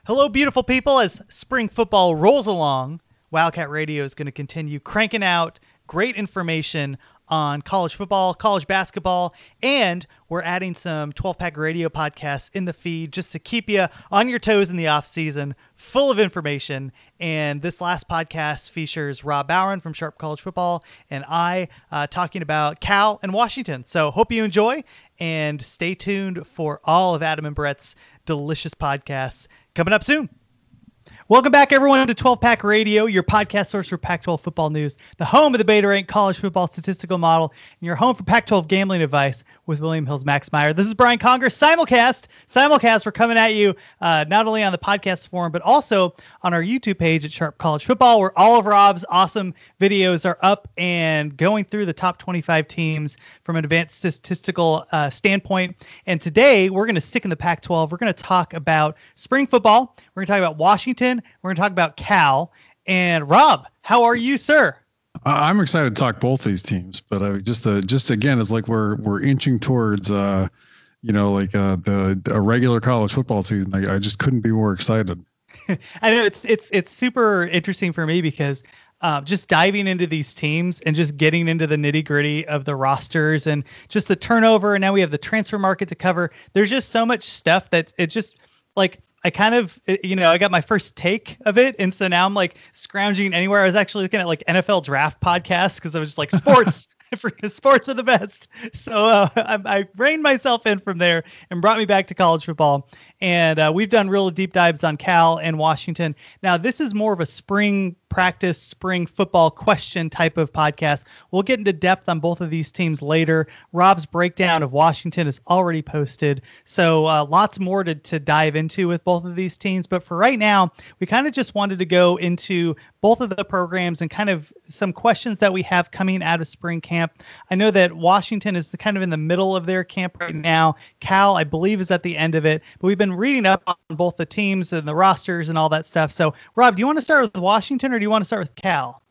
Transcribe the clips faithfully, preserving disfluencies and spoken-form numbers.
Hello, beautiful people. As spring football rolls along, Wildcat Radio is going to continue cranking out great information on college football, college basketball, and we're adding some twelve-pack radio podcasts in the feed just to keep you on your toes in the off-season, full of information. And this last podcast features Rob Bowen from Sharp College Football and I uh, talking about Cal and Washington. So hope you enjoy, and stay tuned for all of Adam and Brett's delicious podcasts coming up soon. Welcome back, everyone, to twelve-pack Radio, your podcast source for Pac twelve football news, the home of the Beta Rank College Football Statistical Model, and your home for Pac twelve gambling advice with William Hills Max Meyer. This is Brian Conger, simulcast. Simulcast, we're coming at you uh, not only on the podcast forum, but also on our YouTube page at Sharp College Football, where all of Rob's awesome videos are up and going through the top twenty-five teams from an advanced statistical uh, standpoint. And today, we're going to stick in the Pac twelve. We're going to talk about spring football. We're going to talk about Washington. We're going to talk about Cal. And Rob, how are you, sir? Uh, I'm excited to talk both these teams, but I just uh, just again, it's like we're we're inching towards, uh, you know, like uh, the a regular college football season. I, I just couldn't be more excited. I know it's it's it's super interesting for me because uh, just diving into these teams and just getting into the nitty gritty of the rosters and just the turnover, and now we have the transfer market to cover. There's just so much stuff that it just like. I kind of, you know, I got my first take of it. And so now I'm like scrounging anywhere. I was actually looking at like N F L draft podcasts because I was just like sports, sports are the best. So uh, I, I reined myself in from there and brought me back to college football. And uh, we've done real deep dives on Cal and Washington. Now, this is more of a spring practice, spring football question type of podcast. We'll get into depth on both of these teams later. Rob's breakdown of Washington is already posted. So uh, lots more to, to dive into with both of these teams. But for right now, we kind of just wanted to go into both of the programs and kind of some questions that we have coming out of spring camp. I know that Washington is the, kind of in the middle of their camp right now. Cal, I believe, is at the end of it. But we've been reading up on both the teams and the rosters and all that stuff. So, Rob, do you want to start with Washington or do you want to start with Cal?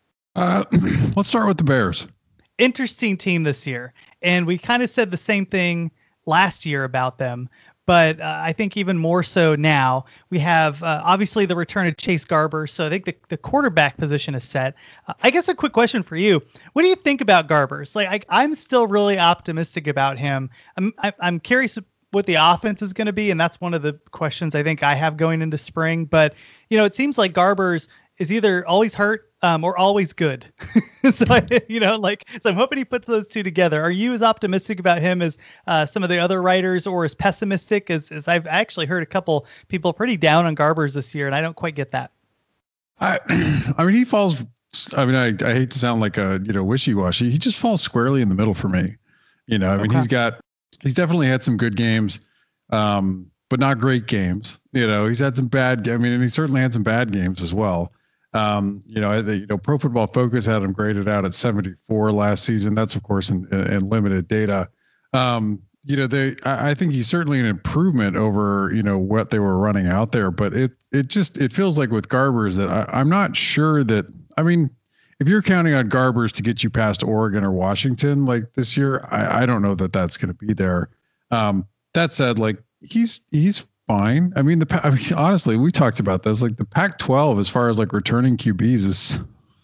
Uh, let's start with the Bears. Interesting team this year. And we kind of said the same thing last year about them. But uh, I think even more so now. We have uh, obviously the return of Chase Garber. So I think the, the quarterback position is set. Uh, I guess a quick question for you. What do you think about Garbers? Like, I, I'm still really optimistic about him. I'm, I, I'm curious what the offense is going to be. And that's one of the questions I think I have going into spring. But, you know, it seems like Garbers is either always hurt um, or always good. so, you know, like, so I'm hoping he puts those two together. Are you as optimistic about him as uh, some of the other writers, or as pessimistic as, as I've actually heard a couple people pretty down on Garbers this year, and I don't quite get that. I, I mean, he falls, I mean, I, I hate to sound like a, you know, wishy-washy. He just falls squarely in the middle for me. You know, I mean, okay. he's got, he's definitely had some good games, um, but not great games. You know, he's had some bad, I mean, and he certainly had some bad games as well. Um, you know, the, you know, Pro Football Focus had him graded out at seventy-four last season. That's of course in, in limited data. Um, you know, they, I, I think he's certainly an improvement over, you know, what they were running out there, but it, it just, it feels like with Garbers that I, I'm not sure that, I mean, if you're counting on Garbers to get you past Oregon or Washington, like this year, I, I don't know that that's going to be there. Um, that said, like he's, he's fine. I mean, the I mean, honestly, we talked about this. Like the Pac twelve, as far as like returning Q Bs, is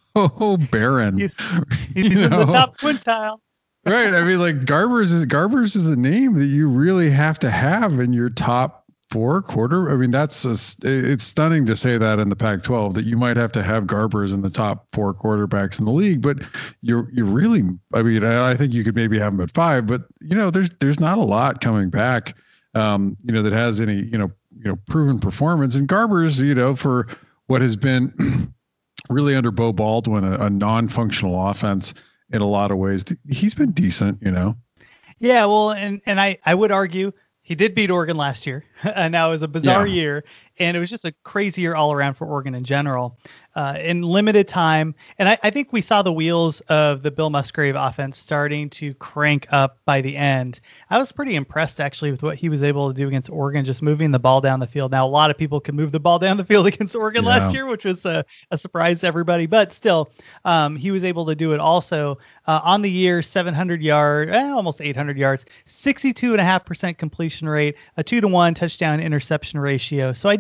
so barren. He's, he's in know? the top quintile, right? I mean, like Garbers is Garbers is a name that you really have to have in your top four quarter. I mean, that's a, it's stunning to say that in the Pac twelve that you might have to have Garbers in the top four quarterbacks in the league. But you're you really, I mean, I think you could maybe have them at five. But you know, there's there's not a lot coming back. Um, you know, that has any, you know, you know, proven performance. And Garbers, you know, for what has been really under Bo Baldwin, a, a non-functional offense in a lot of ways, he's been decent, you know? Yeah, well, and, and I, I would argue he did beat Oregon last year. And now it was a bizarre yeah. year. And it was just a crazy year all around for Oregon in general. Uh, in limited time. And I, I think we saw the wheels of the Bill Musgrave offense starting to crank up by the end. I was pretty impressed, actually, with what he was able to do against Oregon, just moving the ball down the field. Now, a lot of people could move the ball down the field against Oregon yeah. last year, which was a, a surprise to everybody. But still, um, he was able to do it also uh, on the year, seven hundred yards, eh, almost eight hundred yards, sixty-two point five percent completion rate, a two to one touchdown interception ratio. So I do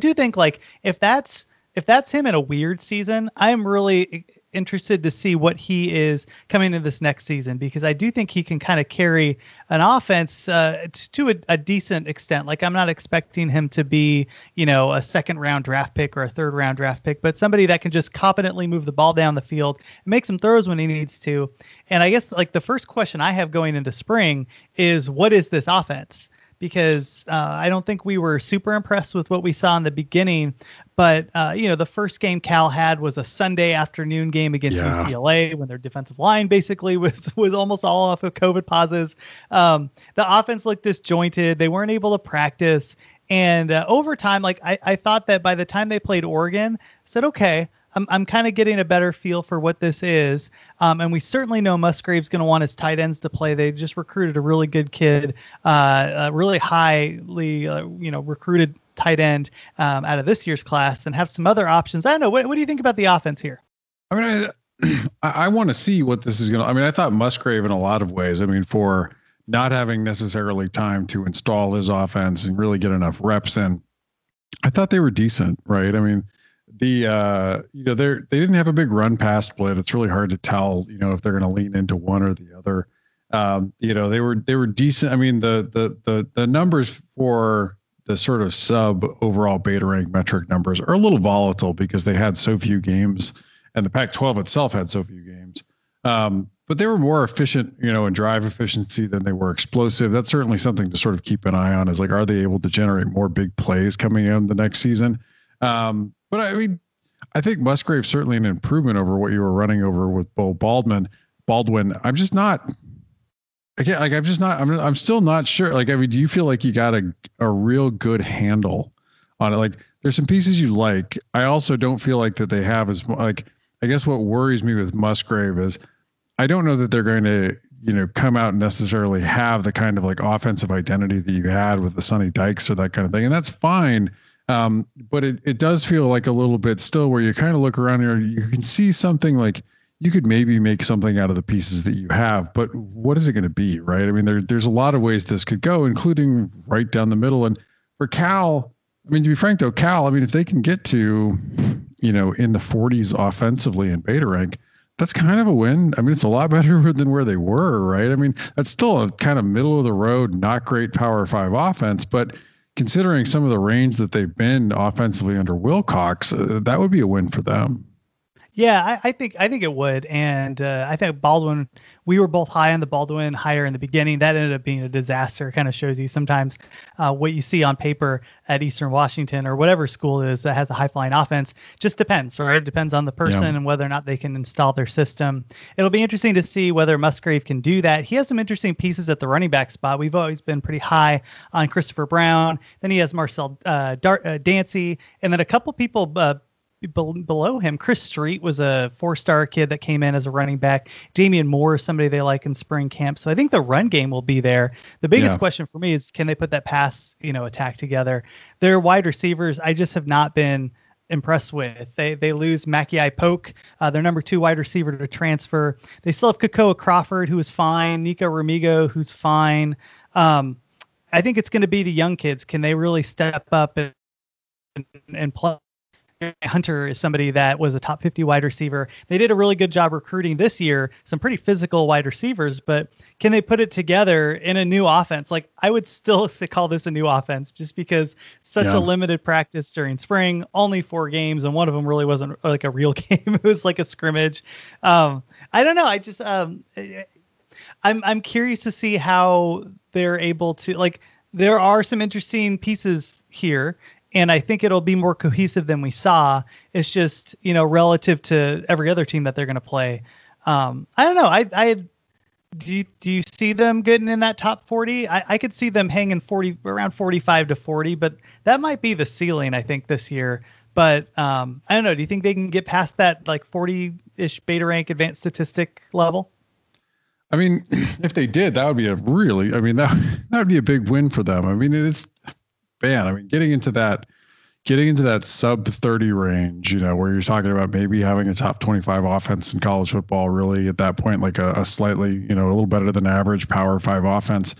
do think like if that's if that's him in a weird season, I'm really interested to see what he is coming into this next season, because I do think he can kind of carry an offense uh, to a, a decent extent. Like I'm not expecting him to be, you know, a second round draft pick or a third round draft pick, but somebody that can just competently move the ball down the field and make some throws when he needs to. And I guess like the first question I have going into spring is, what is this offense? Because uh, I don't think we were super impressed with what we saw in the beginning. But, uh, you know, the first game Cal had was a Sunday afternoon game against yeah. U C L A when their defensive line basically was was almost all off of COVID pauses. Um, the offense looked disjointed. They weren't able to practice. And uh, over time, like I, I thought that by the time they played Oregon, I said, okay, I'm I'm kind of getting a better feel for what this is. Um, and we certainly know Musgrave's going to want his tight ends to play. They just recruited a really good kid, uh, a really highly, uh, you know, recruited tight end um, out of this year's class, and have some other options. I don't know. What, what do you think about the offense here? I mean, I, I want to see what this is going to, I mean, I thought Musgrave in a lot of ways, I mean, for not having necessarily time to install his offense and really get enough reps in, I thought they were decent, right? I mean, the, uh, you know, they're, they didn't have a big run pass split. It's really hard to tell, you know, if they're going to lean into one or the other. Um, you know, they were, they were decent. I mean, the, the, the, the numbers for the sort of sub overall beta rank metric numbers are a little volatile because they had so few games, and the Pac twelve itself had so few games. Um, but they were more efficient, you know, in drive efficiency than they were explosive. That's certainly something to sort of keep an eye on, is like, are they able to generate more big plays coming in the next season? Um, but I mean, I think Musgrave certainly an improvement over what you were running over with Bo Baldwin. Baldwin, I'm just not. Okay, like I'm just not. I'm. I'm still not sure. Like, I mean, do you feel like you got a a real good handle on it? Like, there's some pieces you like. I also don't feel like that they have as like. I guess what worries me with Musgrave is, I don't know that they're going to, you know, come out and necessarily have the kind of like offensive identity that you had with the Sonny Dykes or that kind of thing, and that's fine. Um, but it, it does feel like a little bit still where you kind of look around here, you can see something like you could maybe make something out of the pieces that you have, but what is it going to be, right? I mean, there, there's a lot of ways this could go, including right down the middle. And for Cal, I mean, to be frank though, Cal, I mean, if they can get to, you know, in the forties offensively in beta rank, that's kind of a win. I mean, it's a lot better than where they were, right? I mean, that's still a kind of middle of the road, not great power five offense, but considering some of the range that they've been offensively under Wilcox, uh, that would be a win for them. Yeah, I, I think I think it would, and uh, I think Baldwin. We were both high on the Baldwin, higher in the beginning. That ended up being a disaster. Kind of shows you sometimes uh, what you see on paper at Eastern Washington or whatever school it is that has a high-flying offense. Just depends, right? It depends on the person yeah. and whether or not they can install their system. It'll be interesting to see whether Musgrave can do that. He has some interesting pieces at the running back spot. We've always been pretty high on Christopher Brown. Then he has Marcel uh, Dar- uh, Dancy, and then a couple people. Uh, Below him, Chris Street was a four-star kid that came in as a running back. Damian Moore is somebody they like in spring camp. So I think the run game will be there. The biggest yeah. question for me is, can they put that pass, you know, attack together? Their wide receivers, I just have not been impressed with. They they lose Mackey Polk, uh, their number two wide receiver, to transfer. They still have Kakoa Crawford, who is fine. Nico Ramigo, who's fine. Um, I think it's going to be the young kids. Can they really step up and and, and play? Hunter is somebody that was a top fifty wide receiver. They did a really good job recruiting this year, some pretty physical wide receivers, but can they put it together in a new offense? Like, I would still call this a new offense just because such yeah. a limited practice during spring, only four games. And one of them really wasn't like a real game. It was like a scrimmage. Um, I don't know. I just, um, I'm, I'm curious to see how they're able to, like, there are some interesting pieces here. And I think it'll be more cohesive than we saw. It's just, you know, relative to every other team that they're going to play. Um, I don't know. I, I do. You, do you see them getting in that top forty? I, I could see them hanging forty, around forty-five to forty, but that might be the ceiling, I think, this year. But um, I don't know. Do you think they can get past that like forty-ish beta rank advanced statistic level? I mean, if they did, that would be a really. I mean, that that would be a big win for them. I mean, it's. Man, I mean, getting into that, getting into that sub thirty range, you know, where you're talking about maybe having a top twenty-five offense in college football, really at that point, like a, a slightly, you know, a little better than average power five offense.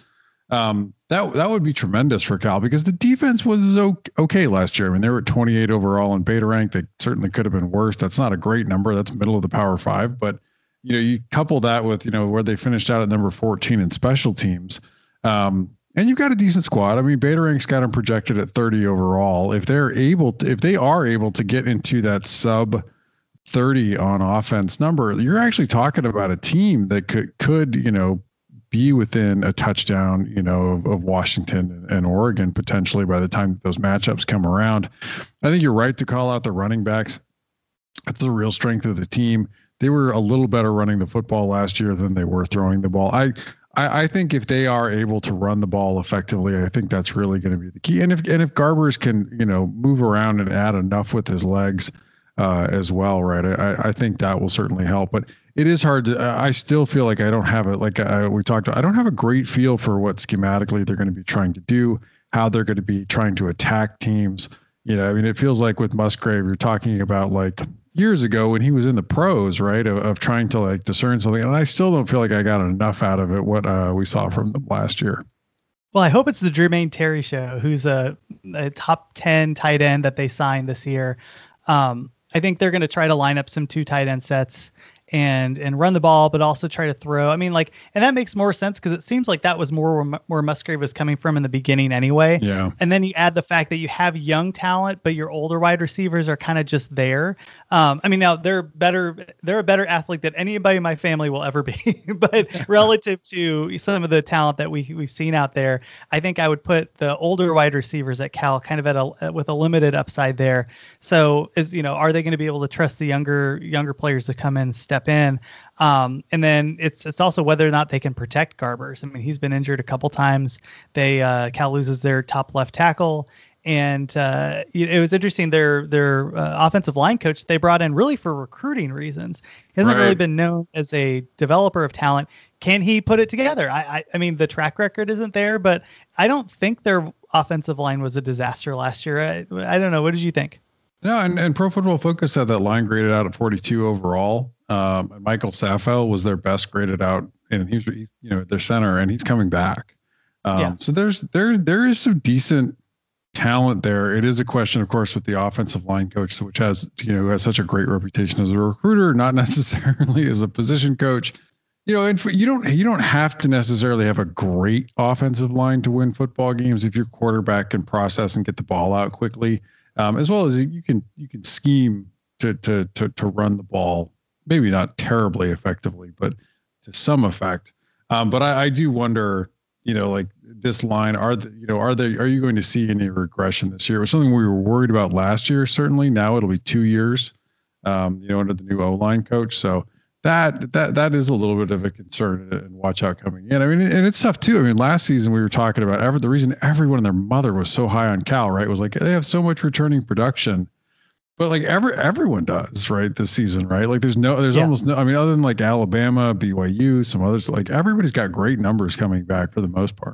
Um, that that would be tremendous for Cal because the defense was okay last year. I mean, they were at twenty-eight overall in beta rank. They certainly could have been worse. That's not a great number. That's middle of the Power Five. But you know, you couple that with you know where they finished out at number fourteen in special teams, um, and you've got a decent squad. I mean, beta rank's got them projected at thirty overall. If they're able to, if they are able to get into that sub thirty on offense number, you're actually talking about a team that could could you know. be within a touchdown, you know, of, of Washington and Oregon potentially by the time those matchups come around. I think you're right to call out the running backs. That's the real strength of the team. They were a little better running the football last year than they were throwing the ball. I, I, I think if they are able to run the ball effectively, I think that's really going to be the key. And if and if Garbers can, you know, move around and add enough with his legs uh, as well, right? I, I think that will certainly help. But it is hard to, I still feel like I don't have it. Like uh, we talked about, I don't have a great feel for what schematically they're going to be trying to do, how they're going to be trying to attack teams. You know, I mean, it feels like with Musgrave, you're talking about like years ago when he was in the pros, right, of, of trying to like discern something. And I still don't feel like I got enough out of it, what uh, we saw from them last year. Well, I hope it's the Jermaine Terry show, who's a, a top ten tight end that they signed this year. Um, I think they're going to try to line up some two tight end sets and and run the ball, but also try to throw. I mean, like, and that makes more sense because it seems like that was more where, where Musgrave was coming from in the beginning anyway. Yeah. And then you add the fact that you have young talent, but your older wide receivers are kind of just there. Um, I mean, now they're better. They're a better athlete than anybody in my family will ever be. But relative to some of the talent that we we've seen out there, I think I would put the older wide receivers at Cal kind of at a with a limited upside there. So, is you know, are they going to be able to trust the younger younger players to come in, step in? Um, and then it's it's also whether or not they can protect Garbers. I mean, he's been injured a couple times. They uh, Cal loses their top left tackle. And uh, it was interesting. Their their uh, offensive line coach they brought in really for recruiting reasons. He hasn't right. really been known as a developer of talent. Can he put it together? I, I I mean, the track record isn't there, but I don't think their offensive line was a disaster last year. I, I don't know. What did you think? No, and, and Pro Football Focus had that line graded out at forty-two overall. Um, Michael Saffold was their best graded out, and he's, he's you know their center, and he's coming back. Um, yeah. So there's there there is some decent talent there. It is a question, of course, with the offensive line coach, which has you know has such a great reputation as a recruiter, not necessarily as a position coach. You know, and for, you don't you don't have to necessarily have a great offensive line to win football games if your quarterback can process and get the ball out quickly, um, as well as you can you can scheme to to to to run the ball, maybe not terribly effectively, but to some effect. Um, but I, I do wonder, you know, like this line, are the, you know, are they, are you going to see any regression this year? It was something we were worried about last year. Certainly now it'll be two years, um, you know, under the new O-line coach. So that, that, that is a little bit of a concern and watch out coming in. I mean, and it's tough too. I mean, last season we were talking about ever, the reason everyone and their mother was so high on Cal, right, was like, they have so much returning production. But like every everyone does, right, this season, right? Like there's no, there's yeah. almost no, I mean, other than like Alabama, B Y U, some others, like everybody's got great numbers coming back for the most part.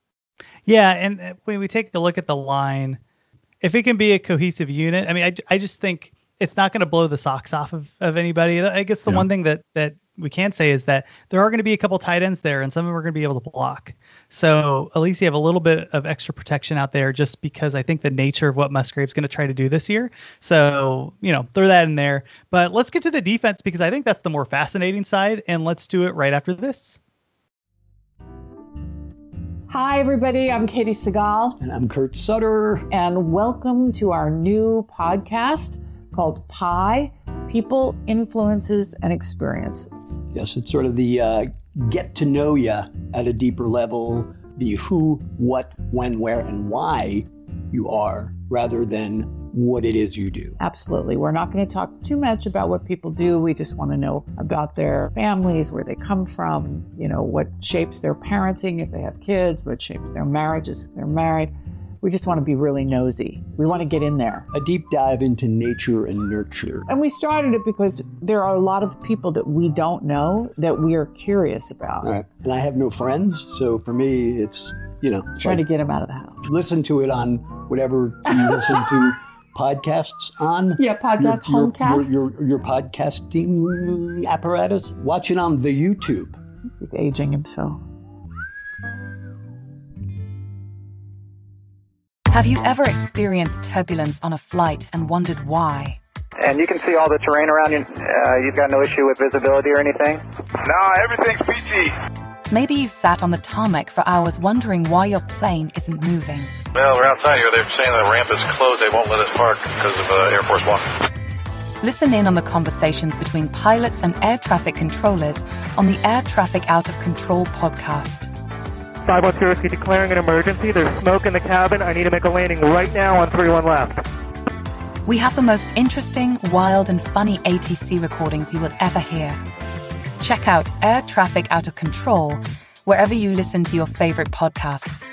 Yeah, and when we take a look at the line, if it can be a cohesive unit, I mean, I, I just think it's not going to blow the socks off of, of anybody. I guess the yeah. one thing that that we can say is that there are going to be a couple tight ends there, and some of them are going to be able to block. So at least you have a little bit of extra protection out there, just because I think the nature of what Musgrave's going to try to do this year. So, you know, throw that in there. But let's get to the defense, because I think that's the more fascinating side, and let's do it right after this. Hi, everybody. I'm Katie Segal. And I'm Kurt Sutter. And welcome to our new podcast called Pi, People, Influences, and Experiences. Yes, it's sort of the uh, get to know you at a deeper level, the who, what, when, where, and why you are, rather than what it is you do. Absolutely. We're not going to talk too much about what people do. We just want to know about their families, where they come from, you know, what shapes their parenting if they have kids, what shapes their marriages if they're married. We just want to be really nosy. We want to get in there. A deep dive into nature and nurture. And we started it because there are a lot of people that we don't know that we are curious about. Right. And I have no friends, so for me, it's, you know. Trying like, to get them out of the house. Listen to it on whatever you listen to podcasts on. Yeah, podcast, your, homecasts. Your, your, your podcasting apparatus. Watch it on the YouTube. He's aging himself. Have you ever experienced turbulence on a flight and wondered why? And you can see all the terrain around you. Uh, you've got no issue with visibility or anything? No, everything's peachy. Maybe you've sat on the tarmac for hours wondering why your plane isn't moving. Well, we're outside here. They're saying the ramp is closed. They won't let us park because of uh, Air Force One. Listen in on the conversations between pilots and air traffic controllers on the Air Traffic Out of Control podcast. five one zero, declaring an emergency. There's smoke in the cabin. I need to make a landing right now on three one left. We have the most interesting, wild, and funny A T C recordings you will ever hear. Check out Air Traffic Out of Control wherever you listen to your favorite podcasts.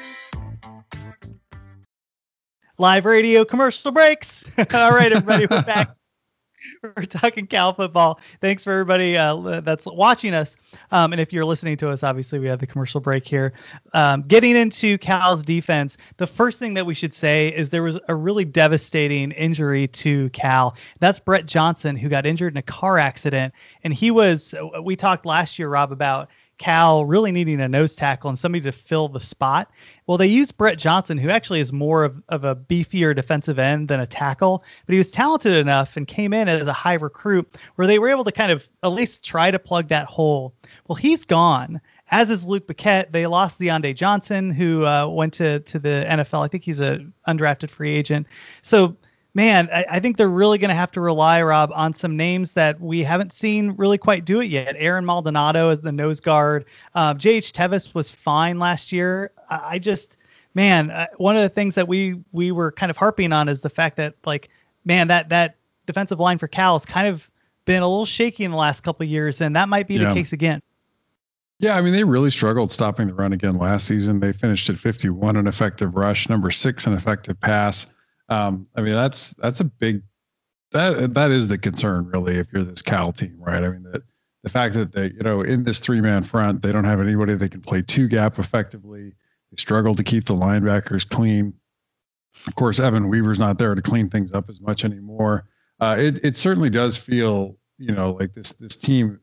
Live radio commercial breaks. All right, everybody, we're back. We're talking Cal football. Thanks for everybody uh, that's watching us. Um, and if you're listening to us, obviously we have the commercial break here. Um, getting into Cal's defense, the first thing that we should say is there was a really devastating injury to Cal. That's Brett Johnson, who got injured in a car accident. And he was, we talked last year, Rob, about Cal really needing a nose tackle and somebody to fill the spot. Well, they used Brett Johnson, who actually is more of, of a beefier defensive end than a tackle, but he was talented enough and came in as a high recruit where they were able to kind of at least try to plug that hole. Well, he's gone, as is Luke Paquette. They lost Deonde Johnson, who uh, went to, to the N F L. I think he's a undrafted free agent. So, man, I, I think they're really going to have to rely, Rob, on some names that we haven't seen really quite do it yet. Aaron Maldonado as the nose guard. Um, J H Tevis was fine last year. I, I just, man, uh, one of the things that we we were kind of harping on is the fact that, like, man, that that defensive line for Cal has kind of been a little shaky in the last couple of years, and that might be yeah. the case again. Yeah, I mean, they really struggled stopping the run again last season. They finished at fifty-one in effective rush, number six in effective pass. Um, I mean, that's that's a big that that is the concern, really, if you're this Cal team, right? I mean, that the fact that they, you know, in this three-man front, they don't have anybody that can play two gap effectively. They struggle to keep the linebackers clean. Of course, Evan Weaver's not there to clean things up as much anymore. Uh, it it certainly does feel, you know, like this this team.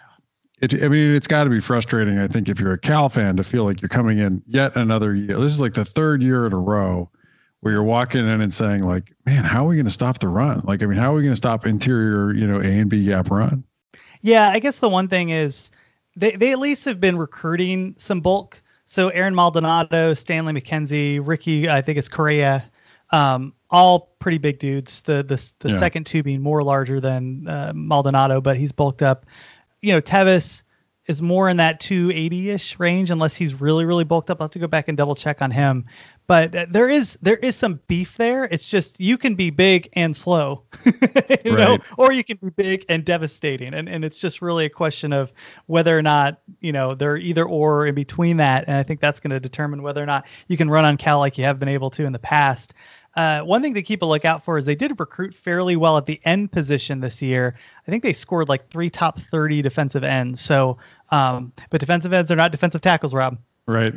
It, I mean, it's got to be frustrating, I think, if you're a Cal fan, to feel like you're coming in yet another year. This is like the third year in a row where you're walking in and saying, like, man, how are we going to stop the run? Like, I mean, how are we going to stop interior, you know, A and B gap run? Yeah, I guess the one thing is they, they at least have been recruiting some bulk. So Aaron Maldonado, Stanley McKenzie, Ricky, I think it's Correa, um, all pretty big dudes. The the, the yeah. second two being more larger than uh, Maldonado, but he's bulked up. You know, Tevis is more in that two eighty-ish range, unless he's really, really bulked up. I'll have to go back and double check on him. But uh, there is there is some beef there. It's just you can be big and slow, you right. know, or you can be big and devastating. And and it's just really a question of whether or not, you know, they're either or in between that. And I think that's going to determine whether or not you can run on Cal like you have been able to in the past. Uh, one thing to keep a lookout for is they did recruit fairly well at the end position this year. I think they scored like three top thirty defensive ends. So, um, but defensive ends are not defensive tackles, Rob. Right.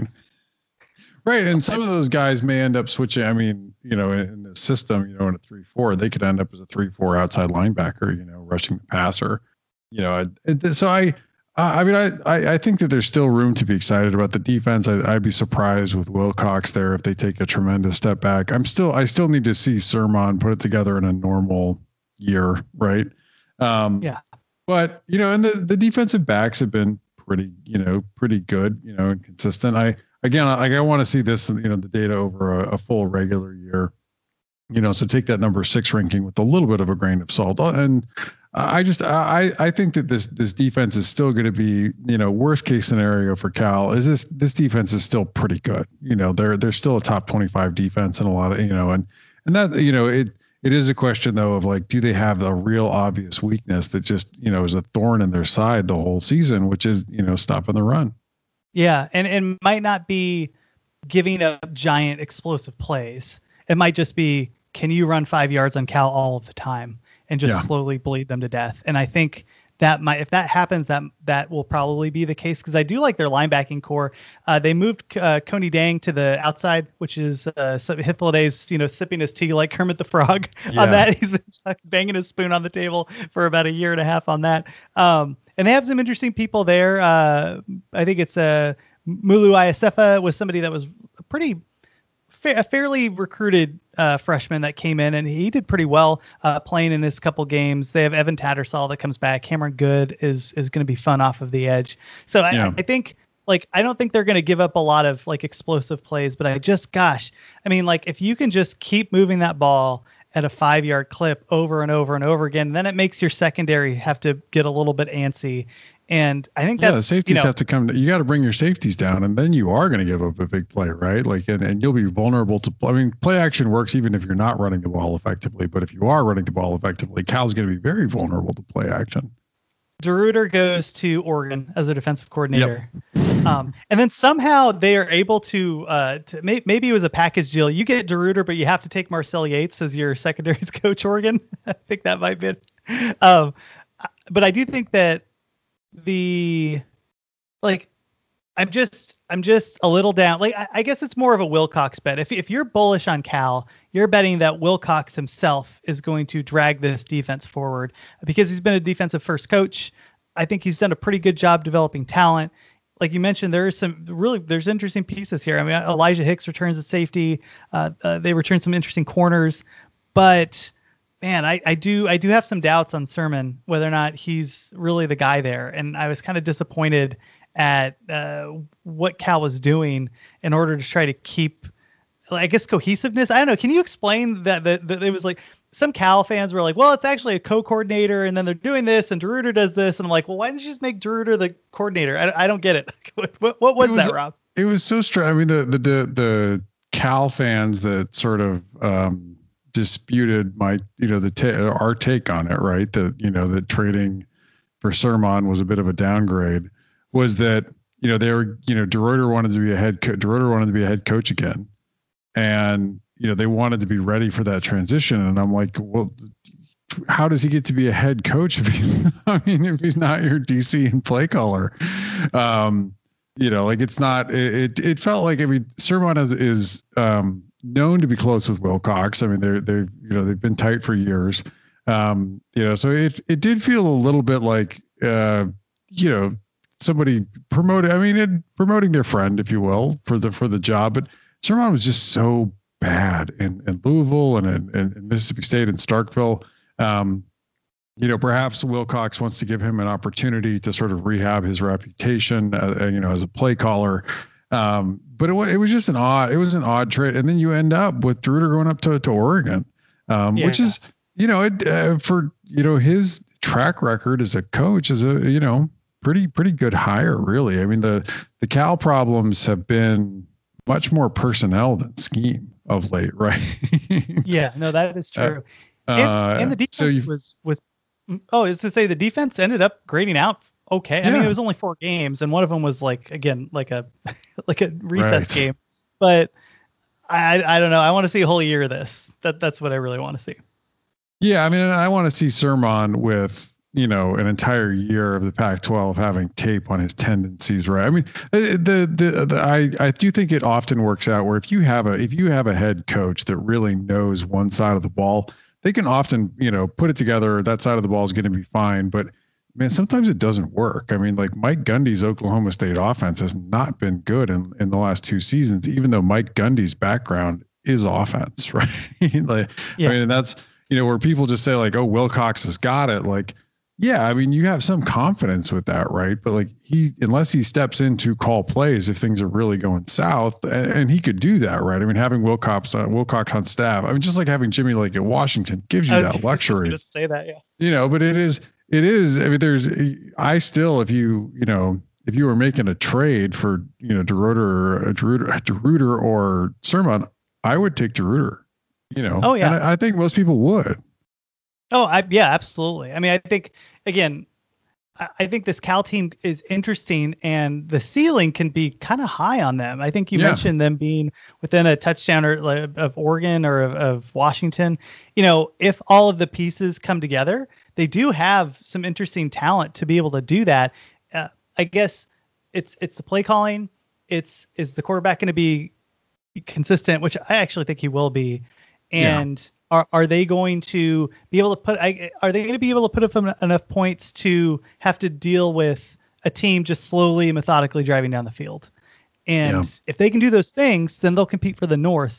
Right. And some of those guys may end up switching. I mean, you know, in the system, you know, in a three four, they could end up as a three four outside linebacker, you know, rushing the passer. You know, it, so I, I mean, I, I think that there's still room to be excited about the defense. I, I'd be surprised with Wilcox there if they take a tremendous step back. I'm still, I still need to see Sermon put it together in a normal year, right? Um, yeah. But you know, and the the defensive backs have been pretty, you know, pretty good, you know, and consistent. I again, like I want to see this, you know, the data over a, a full regular year. You know, so take that number six ranking with a little bit of a grain of salt. And I just, I, I think that this, this defense is still going to be, you know, worst case scenario for Cal is this, this defense is still pretty good. You know, they're, they're still a top twenty-five defense and a lot of, you know, and, and that, you know, it, it is a question though of like, do they have a real obvious weakness that just, you know, is a thorn in their side the whole season, which is, you know, stopping the run. Yeah. And it might not be giving up giant explosive plays. It might just be, can you run five yards on Cal all of the time and just yeah. slowly bleed them to death? And I think that might, if that happens, that that will probably be the case, because I do like their linebacking core. Uh, they moved uh, Coney Dang to the outside, which is uh, Hypholiday's, you know, sipping his tea like Kermit the Frog yeah. on that. He's been banging his spoon on the table for about a year and a half on that. Um, and they have some interesting people there. Uh, I think it's uh, Mulu Iasefa was somebody that was pretty fa- a fairly recruited uh, freshman that came in, and he did pretty well uh, playing in his couple games. They have Evan Tattersall that comes back. Cameron Good is is going to be fun off of the edge. So I, yeah. I think like I don't think they're going to give up a lot of like explosive plays, but I just gosh, I mean like if you can just keep moving that ball at a five yard clip over and over and over again, then it makes your secondary have to get a little bit antsy. And I think that yeah, the safeties you know, have to come. You got to bring your safeties down, and then you are going to give up a big play, right? Like, and, and you'll be vulnerable to. I mean, play action works even if you're not running the ball effectively. But if you are running the ball effectively, Cal's going to be very vulnerable to play action. DeRuyter goes to Oregon as a defensive coordinator, yep. um, and then somehow they are able to. Uh, to may, maybe it was a package deal. You get DeRuyter, but you have to take Marcel Yates as your secondaries coach. Oregon, I think that might be it. Um, but I do think that. The like I'm just I'm just a little down. Like I, I guess it's more of a Wilcox bet. If if you're bullish on Cal, you're betting that Wilcox himself is going to drag this defense forward because he's been a defensive first coach. I think he's done a pretty good job developing talent. Like you mentioned, there is some really there's interesting pieces here. I mean, Elijah Hicks returns at safety. Uh, uh, they return some interesting corners, but. Man, I, I do I do have some doubts on Sermon, whether or not he's really the guy there. And I was kind of disappointed at uh, what Cal was doing in order to try to keep, I guess, cohesiveness. I don't know. Can you explain that? That, that it was like some Cal fans were like, well, it's actually a co-coordinator, and then they're doing this, and DeRuyter does this. And I'm like, well, why didn't you just make DeRuyter the coordinator? I, I don't get it. what, what was, was that, Rob? It was so strange. I mean, the, the, the, the Cal fans that sort of, um, disputed my, you know, the ta- our take on it, right? That, you know, that trading for Sermon was a bit of a downgrade. Was that, you know, they were, you know, DeRuyter wanted to be a head coach. DeRuyter wanted to be a head coach again, and you know they wanted to be ready for that transition. And I'm like, well, how does he get to be a head coach if he's, I mean, if he's not your D C and play caller? Um, you know, like it's not. It it, it felt like I mean, Sermon is is. Um, known to be close with Wilcox. I mean, they're, they've, you know, they've been tight for years. Um, you know, so it, it did feel a little bit like, uh, you know, somebody promoted, I mean, it, promoting their friend, if you will, for the, for the job, but Sermon was just so bad in, in Louisville and in, in, in Mississippi State and Starkville. Um, you know, perhaps Wilcox wants to give him an opportunity to sort of rehab his reputation, uh, you know, as a play caller. Um, but it, it was just an odd, it was an odd trade. And then you end up with DeRuyter going up to, to Oregon, um, yeah. which is, you know, it, uh, for, you know, his track record as a coach is a, you know, pretty, pretty good hire, really. I mean, the, the Cal problems have been much more personnel than scheme of late, right? Yeah, no, that is true. Uh, and, and the defense so you, was, was, oh, is to say the defense ended up grading out okay. I yeah. mean, it was only four games, and one of them was like, again, like a like a recess right. game. But I I don't know. I want to see a whole year of this. That that's what I really want to see. Yeah, I mean, I want to see Sermon with, you know, an entire year of the Pac twelve having tape on his tendencies, right? I mean, the the, the I I do think it often works out where if you have a if you have a head coach that really knows one side of the ball, they can often, you know, put it together. That side of the ball is going to be fine, but man, sometimes it doesn't work. I mean, like Mike Gundy's Oklahoma State offense has not been good in, in the last two seasons, even though Mike Gundy's background is offense, right? like, yeah. I mean, that's, you know, where people just say like, oh, Wilcox has got it. Like, yeah, I mean, you have some confidence with that, right? But like he, unless he steps in to call plays, if things are really going south, and, and he could do that, right? I mean, having Wilcox, uh, Wilcox on staff, I mean, just like having Jimmy Lake at Washington gives you that luxury. I was just gonna say that, yeah. You know, but it is, it is. I mean, there's, I still, if you, you know, if you were making a trade for, you know, DeRuyter or DeRuyter, DeRuyter or Sermon, I would take DeRuyter. You know, oh yeah, and I, I think most people would. Oh, I, yeah, absolutely. I mean, I think, again, I, I think this Cal team is interesting, and the ceiling can be kind of high on them. I think you yeah. mentioned them being within a touchdown or, of Oregon or of, of Washington. You know, if all of the pieces come together, they do have some interesting talent to be able to do that. Uh, I guess it's it's the play calling. It's is the quarterback going to be consistent, which I actually think he will be, and. Yeah. Are are they going to be able to put? Are they going to be able to put up enough points to have to deal with a team just slowly and methodically driving down the field? And yeah. if they can do those things, then they'll compete for the North.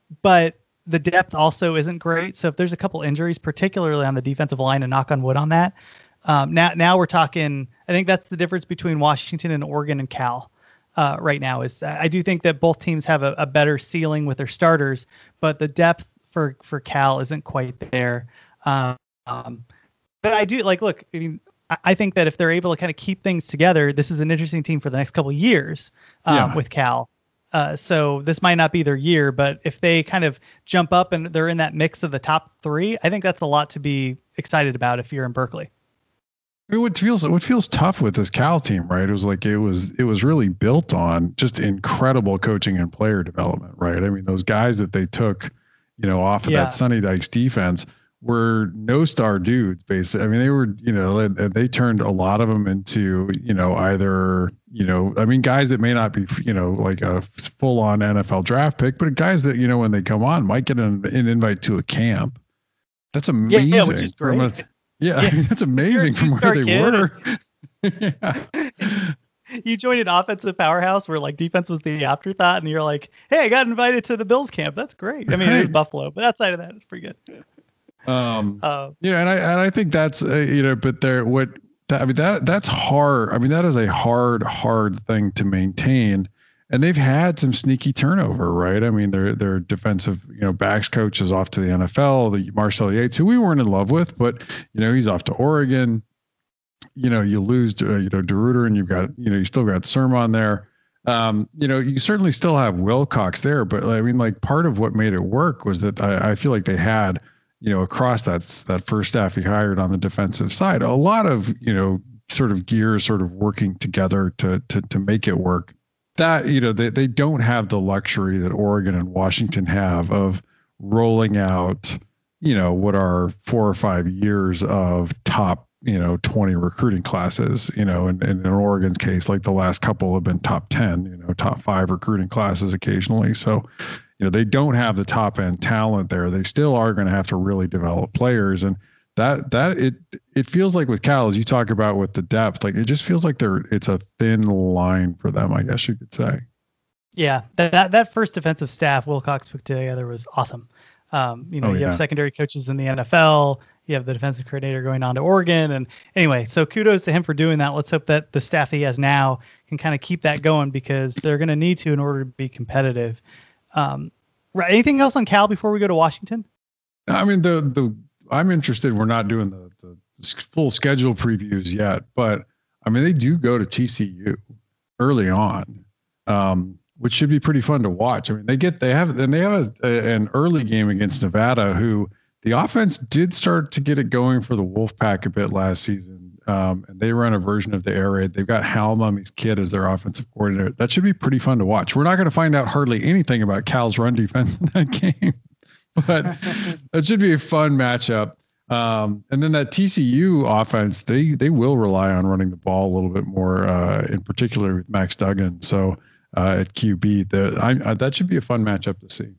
but the depth also isn't great. So if there's a couple injuries, particularly on the defensive line, and knock on wood on that, um, now now we're talking. I think that's the difference between Washington and Oregon and Cal uh, right now. Is I do think that both teams have a, a better ceiling with their starters, but the depth for for Cal isn't quite there. Um, but I do like look. I mean, I think that if they're able to kind of keep things together, this is an interesting team for the next couple of years um, yeah. with Cal. Uh, so this might not be their year, but if they kind of jump up and they're in that mix of the top three, I think that's a lot to be excited about if you're in Berkeley. I mean, what feels what feels tough with this Cal team, right? It was like it was it was really built on just incredible coaching and player development, right? I mean, those guys that they took, you know, off of yeah. that Sonny Dykes defense were no star dudes, basically. I mean, they were, you know, they, they turned a lot of them into, you know, either, you know, I mean, guys that may not be, you know, like a full on N F L draft pick, but guys that, you know, when they come on might get an, an invite to a camp. That's amazing. Yeah, yeah, which is great. A, yeah, yeah. I mean, that's amazing from where they were. yeah. You joined an offensive powerhouse where like defense was the afterthought, and you're like, hey, I got invited to the Bills camp. That's great. I mean, right. It is Buffalo, but outside of that, it's pretty good. Um, uh, you know, and I, and I think that's, uh, you know, but there, what, that, I mean, that, that's hard. I mean, that is a hard, hard thing to maintain. And they've had some sneaky turnover, right? I mean, their, their defensive, you know, backs coach is off to the N F L, the Marcel Yates, who we weren't in love with, but, you know, he's off to Oregon. You know, you lose, uh, you know, DeRuyter, and you've got, you know, you still got Sermon there. Um, you know, you certainly still have Wilcox there, but I mean, like part of what made it work was that I, I feel like they had, you know, across that, that first staff he hired on the defensive side, a lot of, you know, sort of gears sort of working together to, to, to make it work. That, you know, they, they don't have the luxury that Oregon and Washington have of rolling out, you know, what are four or five years of top, you know, twenty recruiting classes, you know, and, and in Oregon's case, like the last couple have been top ten, you know, top five recruiting classes occasionally. So, you know, they don't have the top end talent there. They still are going to have to really develop players. And that, that it, it feels like with Cal, as you talk about with the depth, like it just feels like they're, it's a thin line for them, I guess you could say. Yeah. That, that, that first defensive staff Wilcox put together was awesome. Um, you know, oh, you yeah. have secondary coaches in the N F L, you have the defensive coordinator going on to Oregon. And anyway, so kudos to him for doing that. Let's hope that the staff he has now can kind of keep that going, because they're going to need to in order to be competitive. Um, right. Anything else on Cal before we go to Washington? I mean, the, the, I'm interested. We're not doing the, the full schedule previews yet, but I mean, they do go to T C U early on, um, which should be pretty fun to watch. I mean, they get, they have, and they have a, a, an early game against Nevada, who the offense did start to get it going for the Wolfpack a bit last season. Um, and they run a version of the air raid. They've got Hal Mummy's kid as their offensive coordinator. That should be pretty fun to watch. We're not going to find out hardly anything about Cal's run defense in that game, but that should be a fun matchup. Um, and then that T C U offense, they, they will rely on running the ball a little bit more, uh, in particular with Max Duggan. So, uh, at Q B, the, I, I, that should be a fun matchup to see.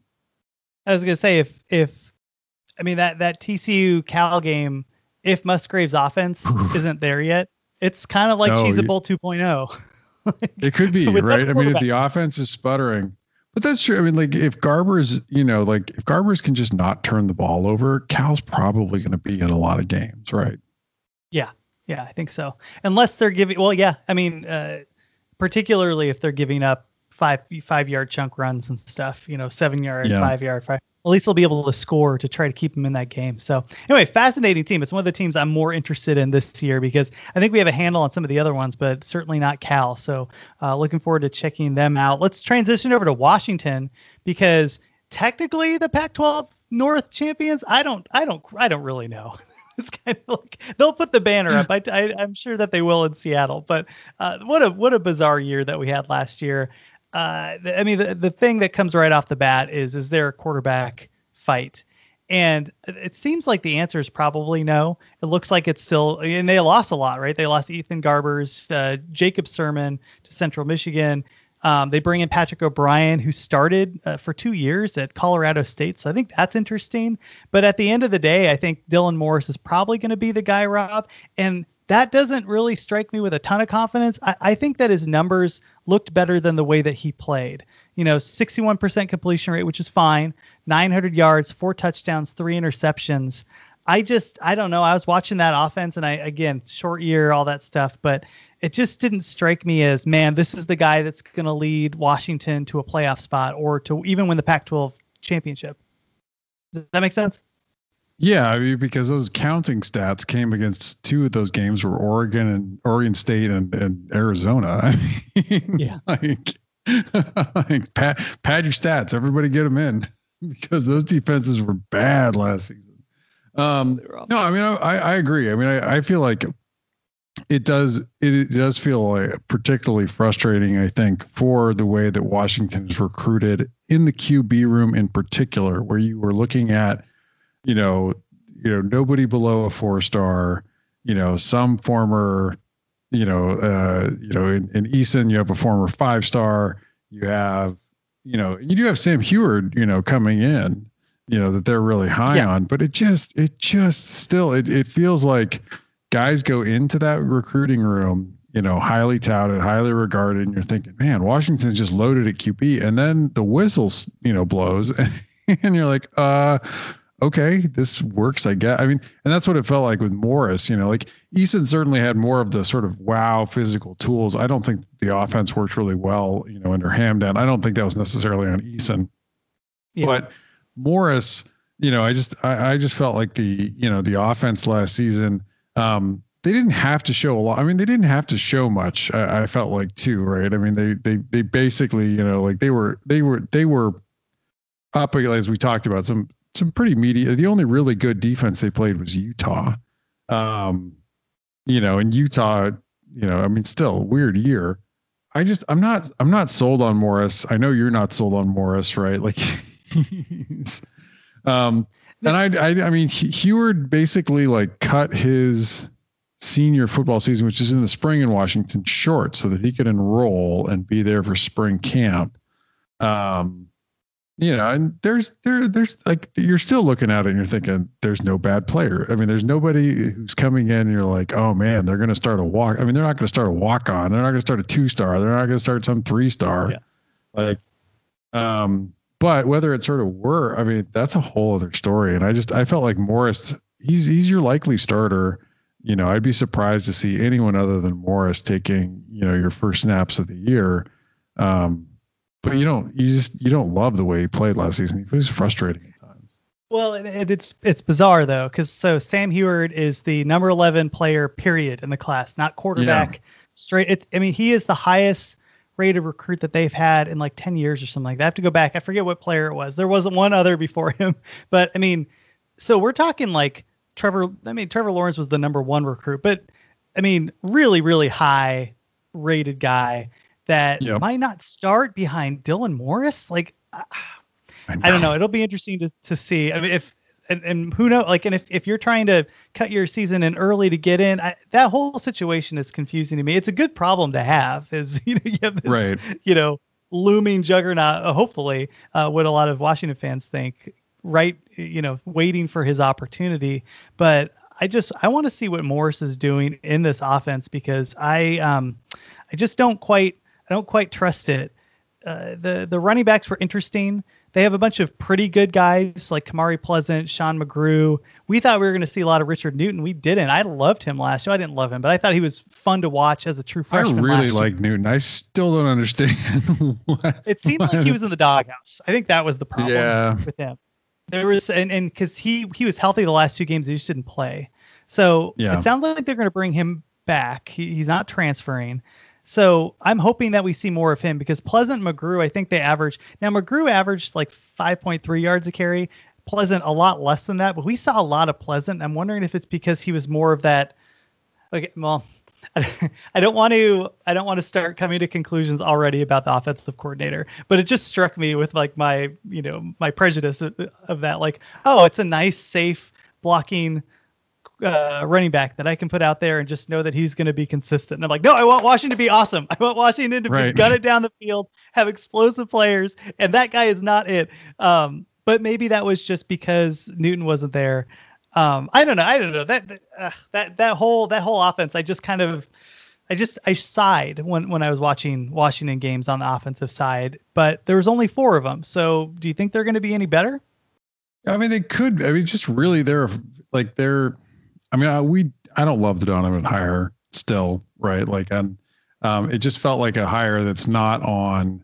I was going to say, if, if, I mean, that, that T C U Cal game, if Musgrave's offense isn't there yet, it's kind of like no, Cheez It Bowl two point oh. Like, it could be, right? I mean, if the offense is sputtering, but that's true. I mean, like if Garber's, you know, like if Garber's can just not turn the ball over, Cal's probably going to be in a lot of games, right? Yeah. Yeah, I think so. Unless they're giving, well, yeah, I mean, uh, particularly if they're giving up five, five yard chunk runs and stuff, you know, seven yard, yeah. five yard, five. At least they'll be able to score to try to keep them in that game. So anyway, fascinating team. It's one of the teams I'm more interested in this year, because I think we have a handle on some of the other ones, but certainly not Cal. So uh, looking forward to checking them out. Let's transition over to Washington, because technically the Pac twelve North champions, I don't, I don't, I don't really know. It's kind of like they'll put the banner up. I, I, I'm sure that they will in Seattle, but uh, what a, what a bizarre year that we had last year. Uh, I mean, the, the thing that comes right off the bat is, is there a quarterback fight? And it seems like the answer is probably no. It looks like it's still, and they lost a lot, right? They lost Ethan Garbers, uh, Jacob Sermon to Central Michigan. Um, they bring in Patrick O'Brien, who started uh, for two years at Colorado State. So I think that's interesting. But at the end of the day, I think Dylan Morris is probably going to be the guy, Rob. And that doesn't really strike me with a ton of confidence. I, I think that his numbers looked better than the way that he played. you know, sixty-one percent completion rate, which is fine, nine hundred yards, four touchdowns, three interceptions. I just, I don't know. I was watching that offense and I, again, short year, all that stuff, but it just didn't strike me as, man, this is the guy that's going to lead Washington to a playoff spot or to even win the Pac twelve championship. Does that make sense? Yeah, I mean, because those counting stats came against two of those games were Oregon and Oregon State and, and Arizona. I mean, yeah, like, like pad, pad your stats. Everybody get them in because those defenses were bad last season. Um, no, I mean, I, I agree. I mean, I, I feel like it does, it, it does feel like particularly frustrating, I think, for the way that Washington is recruited in the Q B room in particular, where you were looking at, you know, you know, nobody below a four-star, you know, some former, you know, uh, you know, in, in Eason, you have a former five-star, you have, you know, you do have Sam Heward, you know, coming in, you know, that they're really high yeah. on, but it just, it just still, it, it feels like guys go into that recruiting room, you know, highly touted, highly regarded, and you're thinking, man, Washington's just loaded at Q B, and then the whistles, you know, blows, and you're like, uh, okay, this works, I guess. I mean, and that's what it felt like with Morris, you know, like Eason certainly had more of the sort of wow physical tools. I don't think the offense worked really well, you know, under Hamdan. I don't think that was necessarily on Eason, yeah. but Morris, you know, I just, I, I just felt like the, you know, the offense last season, um, they didn't have to show a lot. I mean, they didn't have to show much. I, I felt like too, right? I mean, they, they, they basically, you know, like they were, they were, they were up, as we talked about, some, some pretty media. The only really good defense they played was Utah. Um, you know, and Utah, you know, I mean, still weird year. I just, I'm not, I'm not sold on Morris. I know you're not sold on Morris, right? Like, um, and I, I, I mean, Heward basically like cut his senior football season, which is in the spring in Washington, short so that he could enroll and be there for spring camp. Um, You know, and there's there there's like you're still looking at it and you're thinking there's no bad player. I mean, there's nobody who's coming in and you're like, oh man, they're going to start a walk. I mean, they're not going to start a walk on. They're not going to start a two star. They're not going to start some three star. Yeah. Like, um, but whether it sort of were, I mean, that's a whole other story. And I just I felt like Morris, he's he's your likely starter. You know, I'd be surprised to see anyone other than Morris taking, you know, your first snaps of the year. Um, But you don't, you just, you don't love the way he played last season. He was frustrating at times. Well, it, it, it's it's bizarre though, because so Sam Heward is the number eleven player, period, in the class, not quarterback. Yeah. Straight. It, I mean, he is the highest rated recruit that they've had in like ten years or something like that. I have to go back. I forget what player it was. There wasn't one other before him, but I mean, so we're talking like Trevor. I mean, Trevor Lawrence was the number one recruit, but I mean, really, really high rated guy that yep. might not start behind Dylan Morris. Like, I, I don't know. It'll be interesting to, to see. I mean, if, and, and who knows, like, and if, if you're trying to cut your season in early to get in, I, that whole situation is confusing to me. It's a good problem to have is, you know, you have this, right. you know, looming juggernaut, uh, hopefully, uh, what a lot of Washington fans think, right. You know, waiting for his opportunity. But I just, I want to see what Morris is doing in this offense because I, um, I just don't quite, I don't quite trust it. Uh, the the running backs were interesting. They have a bunch of pretty good guys like Kamari Pleasant, Sean McGrew. We thought we were going to see a lot of Richard Newton. We didn't. I loved him last year. I didn't love him, but I thought he was fun to watch as a true freshman. I really last like year. Newton. I still don't understand. what, it seemed what? like he was in the doghouse. I think that was the problem yeah. with him. There was and and because he he was healthy the last two games, he just didn't play. So yeah. it sounds like they're going to bring him back. He, he's not transferring. So I'm hoping that we see more of him because Pleasant and McGrew, I think they average. Now, McGrew averaged like five point three yards a carry. Pleasant a lot less than that, but we saw a lot of Pleasant. I'm wondering if it's because he was more of that. Okay, well, I don't want to. I don't want to start coming to conclusions already about the offensive coordinator, but it just struck me with like my, you know, my prejudice of, of that. Like, oh, it's a nice, safe blocking Uh, running back that I can put out there and just know that he's going to be consistent. And I'm like, no, I want Washington to be awesome. I want Washington to right. be gun it down the field, have explosive players, and that guy is not it. Um, but maybe that was just because Newton wasn't there. Um, I don't know. I don't know that that uh, that that whole that whole offense. I just kind of I just I sighed when when I was watching Washington games on the offensive side, but there was only four of them. So do you think they're going to be any better? I mean, they could. I mean, just really, they're like they're. I mean, I, we I don't love the Donovan hire still, right? Like, and um, it just felt like a hire that's not on.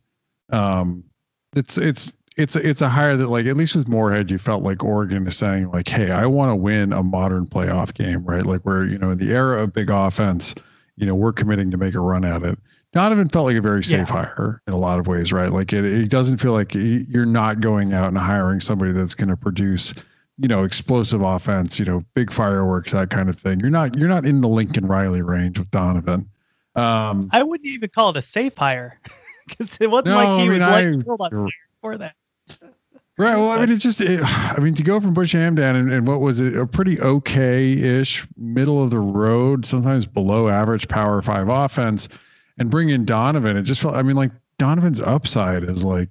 Um, it's it's it's it's a hire that, like, at least with Moorhead, you felt like Oregon is saying, like, hey, I want to win a modern playoff game, right? Like, where, you know, in the era of big offense, you know, we're committing to make a run at it. Donovan felt like a very safe yeah. hire in a lot of ways, right? Like, it, it doesn't feel like he, you're not going out and hiring somebody that's going to produce, you know, explosive offense, you know, big fireworks, that kind of thing. You're not, you're not in the Lincoln Riley range with Donovan. Um, I wouldn't even call it a safe hire because it wasn't no, like he I mean, was I, like hold on for that. Right. Well, I mean, it's just, it, I mean, to go from Bush Hamdan and, and what was it, a pretty okay-ish, middle of the road, sometimes below average power five offense, and bring in Donovan. It just felt, I mean, like Donovan's upside is like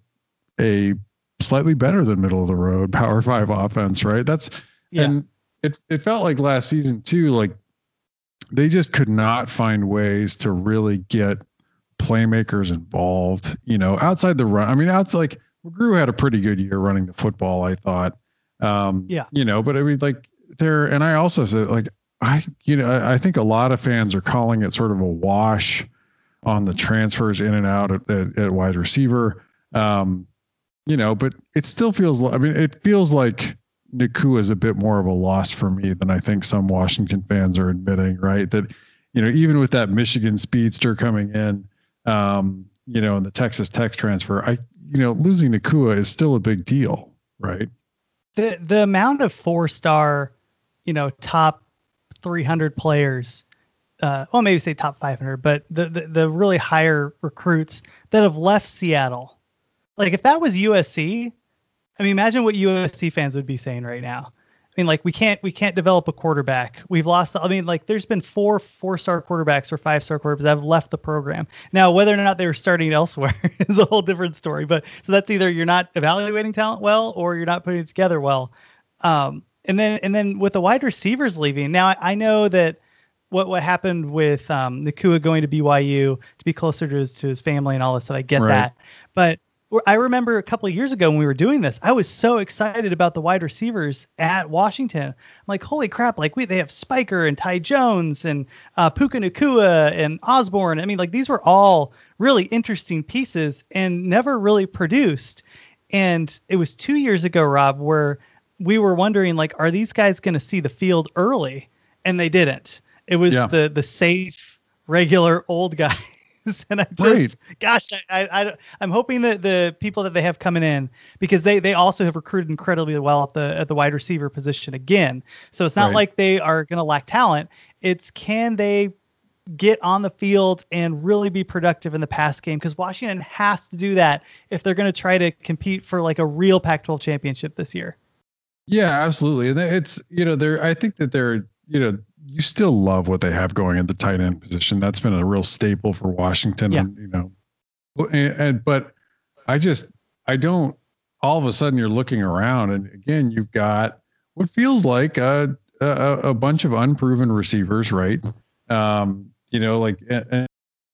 a slightly better than middle of the road power five offense, right? That's, yeah. And it, it felt like last season too, like they just could not find ways to really get playmakers involved, you know, outside the run. I mean, outside, like, McGrew had a pretty good year running the football, I thought. Um, yeah. You know, but I mean, like, there, and I also said, like, I, you know, I, I think a lot of fans are calling it sort of a wash on the transfers in and out at, at, at wide receiver. Um, you know, but it still feels, I mean, it feels like Nacua is a bit more of a loss for me than I think some Washington fans are admitting, right? That, you know, even with that Michigan speedster coming in, um, you know, and the Texas Tech transfer, I, you know, losing Nacua is still a big deal, right? The the amount of four-star, you know, top three hundred players, uh, well, maybe say top five hundred, but the, the the really higher recruits that have left Seattle. Like, if that was U S C, I mean, imagine what U S C fans would be saying right now. I mean, like, we can't we can't develop a quarterback. We've lost. I mean, like, there's been four four-star quarterbacks or five-star quarterbacks that have left the program. Now, whether or not they were starting elsewhere is a whole different story. But so that's either you're not evaluating talent well or you're not putting it together well. Um, and then and then with the wide receivers leaving. Now, I, I know that what what happened with um, Nacua going to B Y U to be closer to his to his family and all this. So I get right. that, but. I remember a couple of years ago when we were doing this, I was so excited about the wide receivers at Washington. I'm like, holy crap. Like we, they have Spiker and Ty Jones and uh, Puka Nacua and Osborne. I mean, like these were all really interesting pieces and never really produced. And it was two years ago, Rob, where we were wondering, like, are these guys going to see the field early? And they didn't. It was yeah. the, the safe, regular old guy. And I just, right. gosh, I, I, I'm hoping that the people that they have coming in, because they, they also have recruited incredibly well at the at the wide receiver position again. So it's not right. like they are going to lack talent. It's can they get on the field and really be productive in the pass game? Because Washington has to do that if they're going to try to compete for like a real Pac twelve championship this year. Yeah, absolutely. And it's, you know, they're, I think that they're, you know, you still love what they have going at the tight end position. That's been a real staple for Washington. Yeah. And, you know, and, and, but I just, I don't, all of a sudden you're looking around and again, you've got what feels like a, a, a bunch of unproven receivers, right? Um, you know, like a, a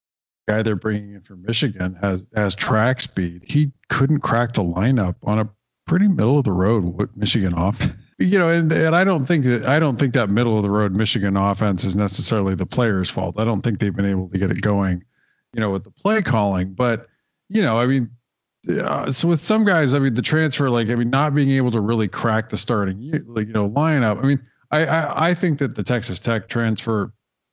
guy they're bringing in from Michigan has, has track speed. He couldn't crack the lineup on a pretty middle of the road Michigan offense. You know, and, and I don't think that I don't think that middle of the road Michigan offense is necessarily the players' fault. I don't think they've been able to get it going, you know, with the play calling. But, you know, I mean, uh, so with some guys, I mean, the transfer, like, I mean, not being able to really crack the starting, like, you know, lineup. I mean, I I, I think that the Texas Tech transfer,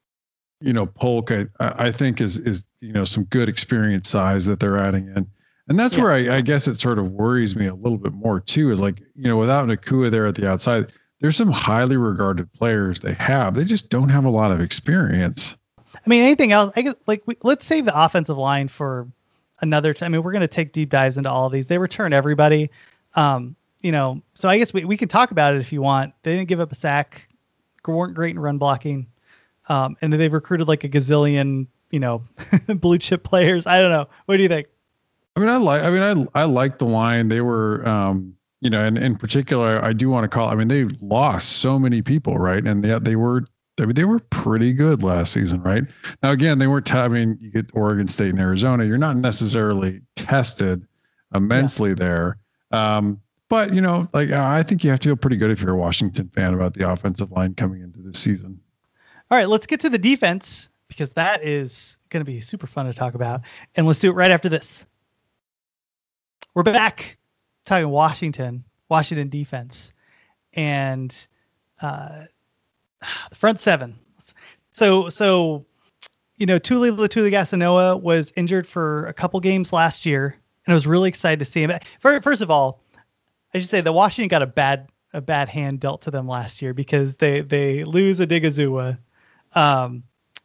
you know, Polk, I, I think is is you know some good experience size that they're adding in. And that's yeah. where I, I guess it sort of worries me a little bit more too, is like, you know, without Nacua there at the outside, there's some highly regarded players they have. They just don't have a lot of experience. I mean, anything else? I guess, like, we, let's save the offensive line for another time. I mean, we're going to take deep dives into all of these. They return everybody. Um, you know, so I guess we, we can talk about it if you want. They didn't give up a sack, weren't great in run blocking. Um, and they've recruited like a gazillion, you know, blue chip players. I don't know. What do you think? I mean, I like, I mean, I, I like the line. They were, um, you know, and in particular, I do want to call, I mean, they lost so many people, right? And they, they were I mean, they were pretty good last season, right? Now, again, they weren't, t- I mean, you get Oregon State and Arizona. You're not necessarily tested immensely yeah. there. Um, but, you know, like, I think you have to feel pretty good if you're a Washington fan about the offensive line coming into this season. All right, let's get to the defense, because that is going to be super fun to talk about. And let's do it right after this. We're back talking Washington, Washington defense. And uh, the front seven. So, so you know, Tuli Letuligasenoa was injured for a couple games last year, and I was really excited to see him. First of all, I should say that Washington got a bad a bad hand dealt to them last year because they they lose Odighizuwa um,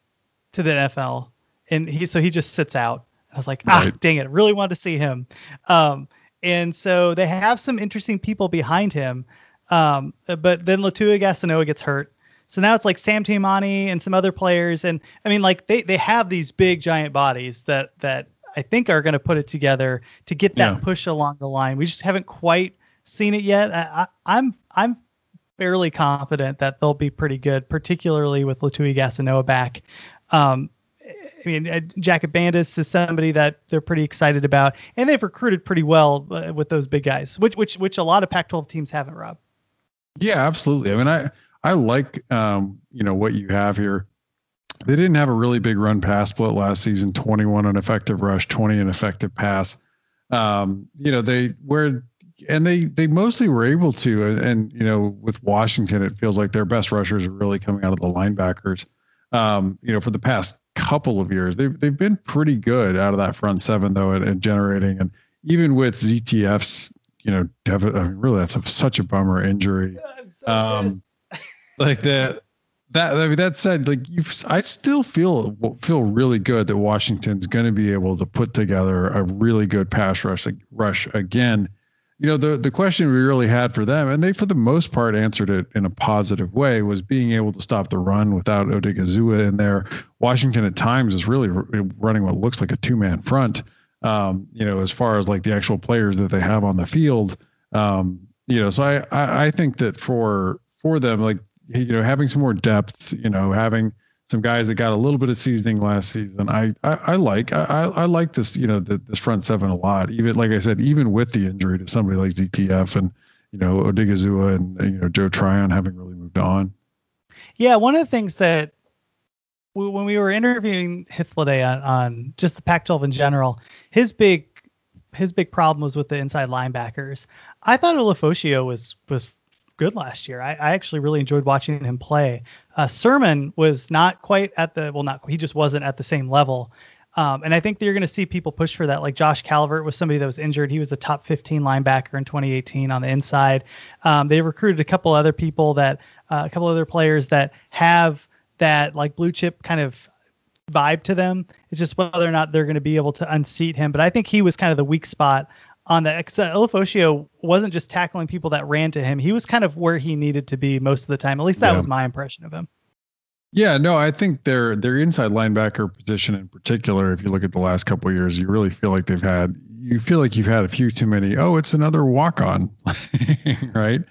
to the N F L, and he so he just sits out. I was like, right. ah, dang it, really wanted to see him. Um, and so they have some interesting people behind him. Um, but then Letuligasenoa gets hurt. So now it's like Sam Taimani and some other players. And I mean, like they, they have these big giant bodies that, that I think are going to put it together to get that yeah. push along the line. We just haven't quite seen it yet. I, I, I'm, I'm fairly confident that they'll be pretty good, particularly with Letuligasenoa back. Um, I mean, uh, Jacket Bandis is somebody that they're pretty excited about, and they've recruited pretty well uh, with those big guys, which, which, which a lot of Pac twelve teams haven't, Rob. Yeah, absolutely. I mean, I, I like, um, you know, what you have here. They didn't have a really big run pass split last season, twenty-one on effective rush, twenty on effective pass. Um, you know, they were, and they, they mostly were able to, and, and, you know, with Washington, it feels like their best rushers are really coming out of the linebackers. Um, you know, for the past couple of years, they've, they've been pretty good out of that front seven though, and, and generating, and even with Z T F's, you know, Dev, I mean, really, that's a, such a bummer injury. So um, like that, that, I mean, that said, like you, I still feel, feel really good that Washington's going to be able to put together a really good pass rush, like, rush again. You know, the, the question we really had for them, and they, for the most part, answered it in a positive way, was being able to stop the run without Odighizuwa in there. Washington at times is really running what looks like a two-man front. Um, you know, as far as like the actual players that they have on the field, um, you know, so I, I, I think that for, for them, like, you know, having some more depth, you know, having some guys that got a little bit of seasoning last season, I, I, I like, I, I like this, you know, the, this front seven a lot, even, like I said, even with the injury to somebody like Z T F and, you know, Odighizuwa and, you know, Joe Tryon having really moved on. Yeah. One of the things that, when we were interviewing Hythloday on, on just the Pac twelve in general, his big his big problem was with the inside linebackers. I thought Ulofoshio was was good last year. I, I actually really enjoyed watching him play. Uh, Sermon was not quite at the well, not he just wasn't at the same level. Um, and I think that you're going to see people push for that. Like Josh Calvert was somebody that was injured. He was a top fifteen linebacker in twenty eighteen on the inside. Um, they recruited a couple other people that uh, a couple other players that have that like blue chip kind of vibe to them. It's just whether or not they're going to be able to unseat him. But I think he was kind of the weak spot on that. Ulofoshio wasn't just tackling people that ran to him. He was kind of where he needed to be most of the time. At least that yeah. was my impression of him. Yeah, no, I think their their inside linebacker position in particular, if you look at the last couple of years, you really feel like they've had, you feel like you've had a few too many, oh, it's another walk-on, right?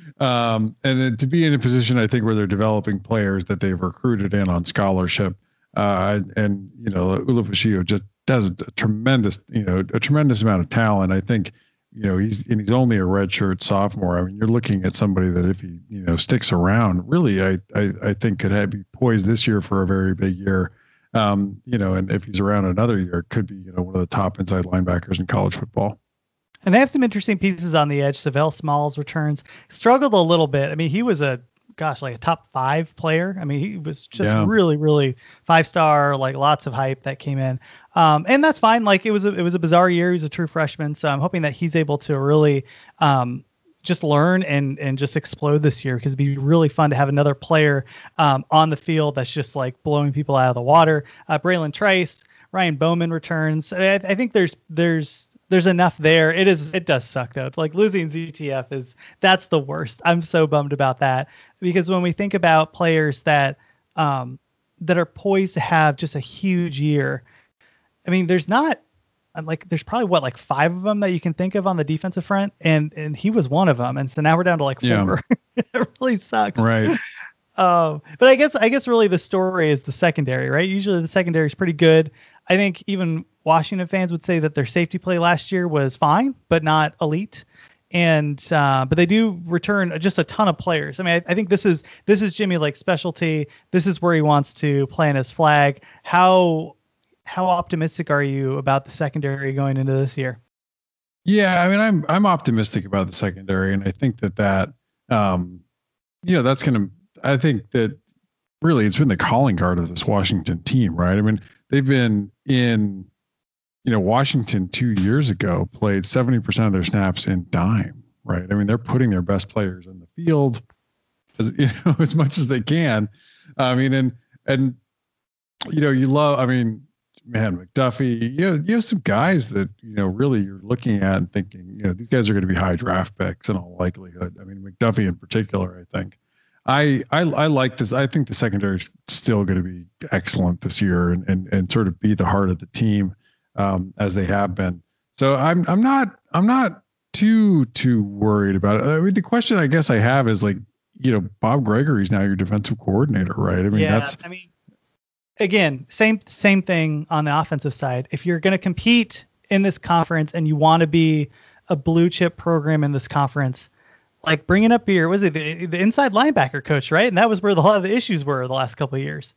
Um, and then to be in a position, I think, where they're developing players that they've recruited in on scholarship, uh, and, you know, Ulofoshio just does a tremendous, you know, a tremendous amount of talent. I think, you know, he's, and he's only a redshirt sophomore. I mean, you're looking at somebody that if he, you know, sticks around, really, I, I, I think could have, be poised this year for a very big year. Um, you know, and if he's around another year, could be, you know, one of the top inside linebackers in college football. And they have some interesting pieces on the edge. Savell Smalls returns, struggled a little bit. I mean, he was a, gosh, like a top five player. I mean, he was just yeah. really, really five star, like lots of hype that came in. Um, and that's fine. Like it was, a, it was a bizarre year. He was a true freshman. So I'm hoping that he's able to really um, just learn and, and just explode this year, because it'd be really fun to have another player um, on the field that's just like blowing people out of the water. Uh, Braylon Trice, Ryan Bowman returns. I, I think there's, there's, There's enough there. It is. It does suck though. Like losing Z T F is that's the worst. I'm so bummed about that, because when we think about players that um, that are poised to have just a huge year, I mean, there's not like there's probably what like five of them that you can think of on the defensive front, and and he was one of them. And so now we're down to like four. Yeah. It really sucks. Right. Um, but I guess I guess really the story is the secondary, right? Usually the secondary is pretty good. I think even Washington fans would say that their safety play last year was fine, but not elite. And uh, but they do return just a ton of players. I mean, I, I think this is this is Jimmy Lake's specialty. This is where he wants to plant his flag. How how optimistic are you about the secondary going into this year? Yeah, I mean, I'm I'm optimistic about the secondary, and I think that that um, you know that's going to. I think that really it's been the calling card of this Washington team, right? I mean, they've been in. You know, Washington two years ago played seventy percent of their snaps in dime, right? I mean, they're putting their best players in the field as, you know, as much as they can. I mean, and, and, you know, you love, I mean, man, McDuffie, you know, you have some guys that, you know, really you're looking at and thinking, you know, these guys are going to be high draft picks in all likelihood. I mean, McDuffie in particular, I think. I, I I like this. I think the secondary is still going to be excellent this year and, and, and sort of be the heart of the team. Um, as they have been. So I'm I'm not I'm not too too worried about it. I mean, the question I guess I have is like, you know, Bob Gregory's now your defensive coordinator, right? I mean, yeah, that's I mean, again, same same thing on the offensive side. If you're going to compete in this conference and you want to be a blue chip program in this conference, like bringing up your was it the, the inside linebacker coach, right? And that was where the, a lot of the issues were the last couple of years.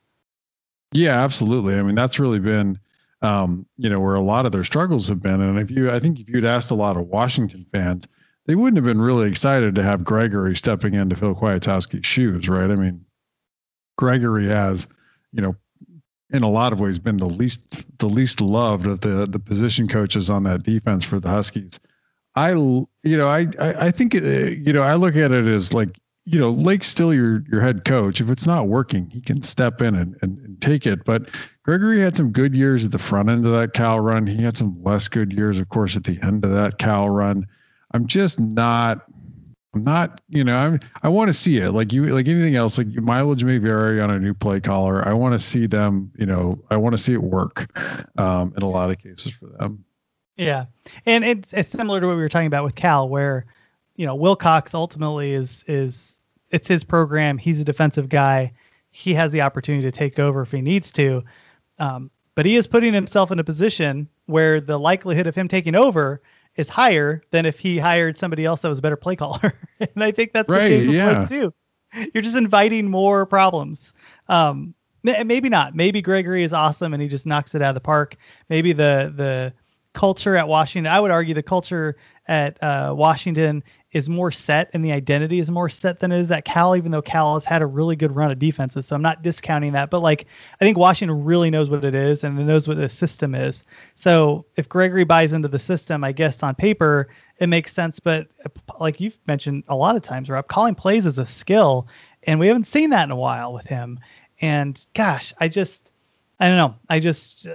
Yeah, absolutely. I mean, that's really been. Um, you know, where a lot of their struggles have been. And if you, I think if you'd asked a lot of Washington fans, they wouldn't have been really excited to have Gregory stepping into Phil Kwiatkowski's shoes, right? I mean, Gregory has, you know, in a lot of ways been the least, the least loved of the, the position coaches on that defense for the Huskies. I, you know, I, I, I think, it, you know, I look at it as like, you know, Lake's still your your head coach. If it's not working, he can step in and, and, and take it. But Gregory had some good years at the front end of that Cal run. He had some less good years, of course, at the end of that Cal run. I'm just not, I'm not, you know, I'm, I want to see it like you, like anything else, like mileage may vary on a new play caller. I want to see them, you know, I want to see it work um, in a lot of cases for them. Yeah. And it's, it's similar to what we were talking about with Cal, where, you know, Wilcox ultimately is, is, it's his program. He's a defensive guy. He has the opportunity to take over if he needs to. Um, but he is putting himself in a position where the likelihood of him taking over is higher than if he hired somebody else that was a better play caller. And I think that's right, the case with yeah. Blake too. You're just inviting more problems. Um, maybe not. Maybe Gregory is awesome and he just knocks it out of the park. Maybe the, the culture at Washington, I would argue the culture at uh, Washington is more set and the identity is more set than it is at Cal, even though Cal has had a really good run of defenses. So I'm not discounting that, but like, I think Washington really knows what it is and it knows what the system is. So if Gregory buys into the system, I guess on paper, it makes sense. But like you've mentioned a lot of times, Rob, calling plays is a skill and we haven't seen that in a while with him. And gosh, I just, I don't know. I just,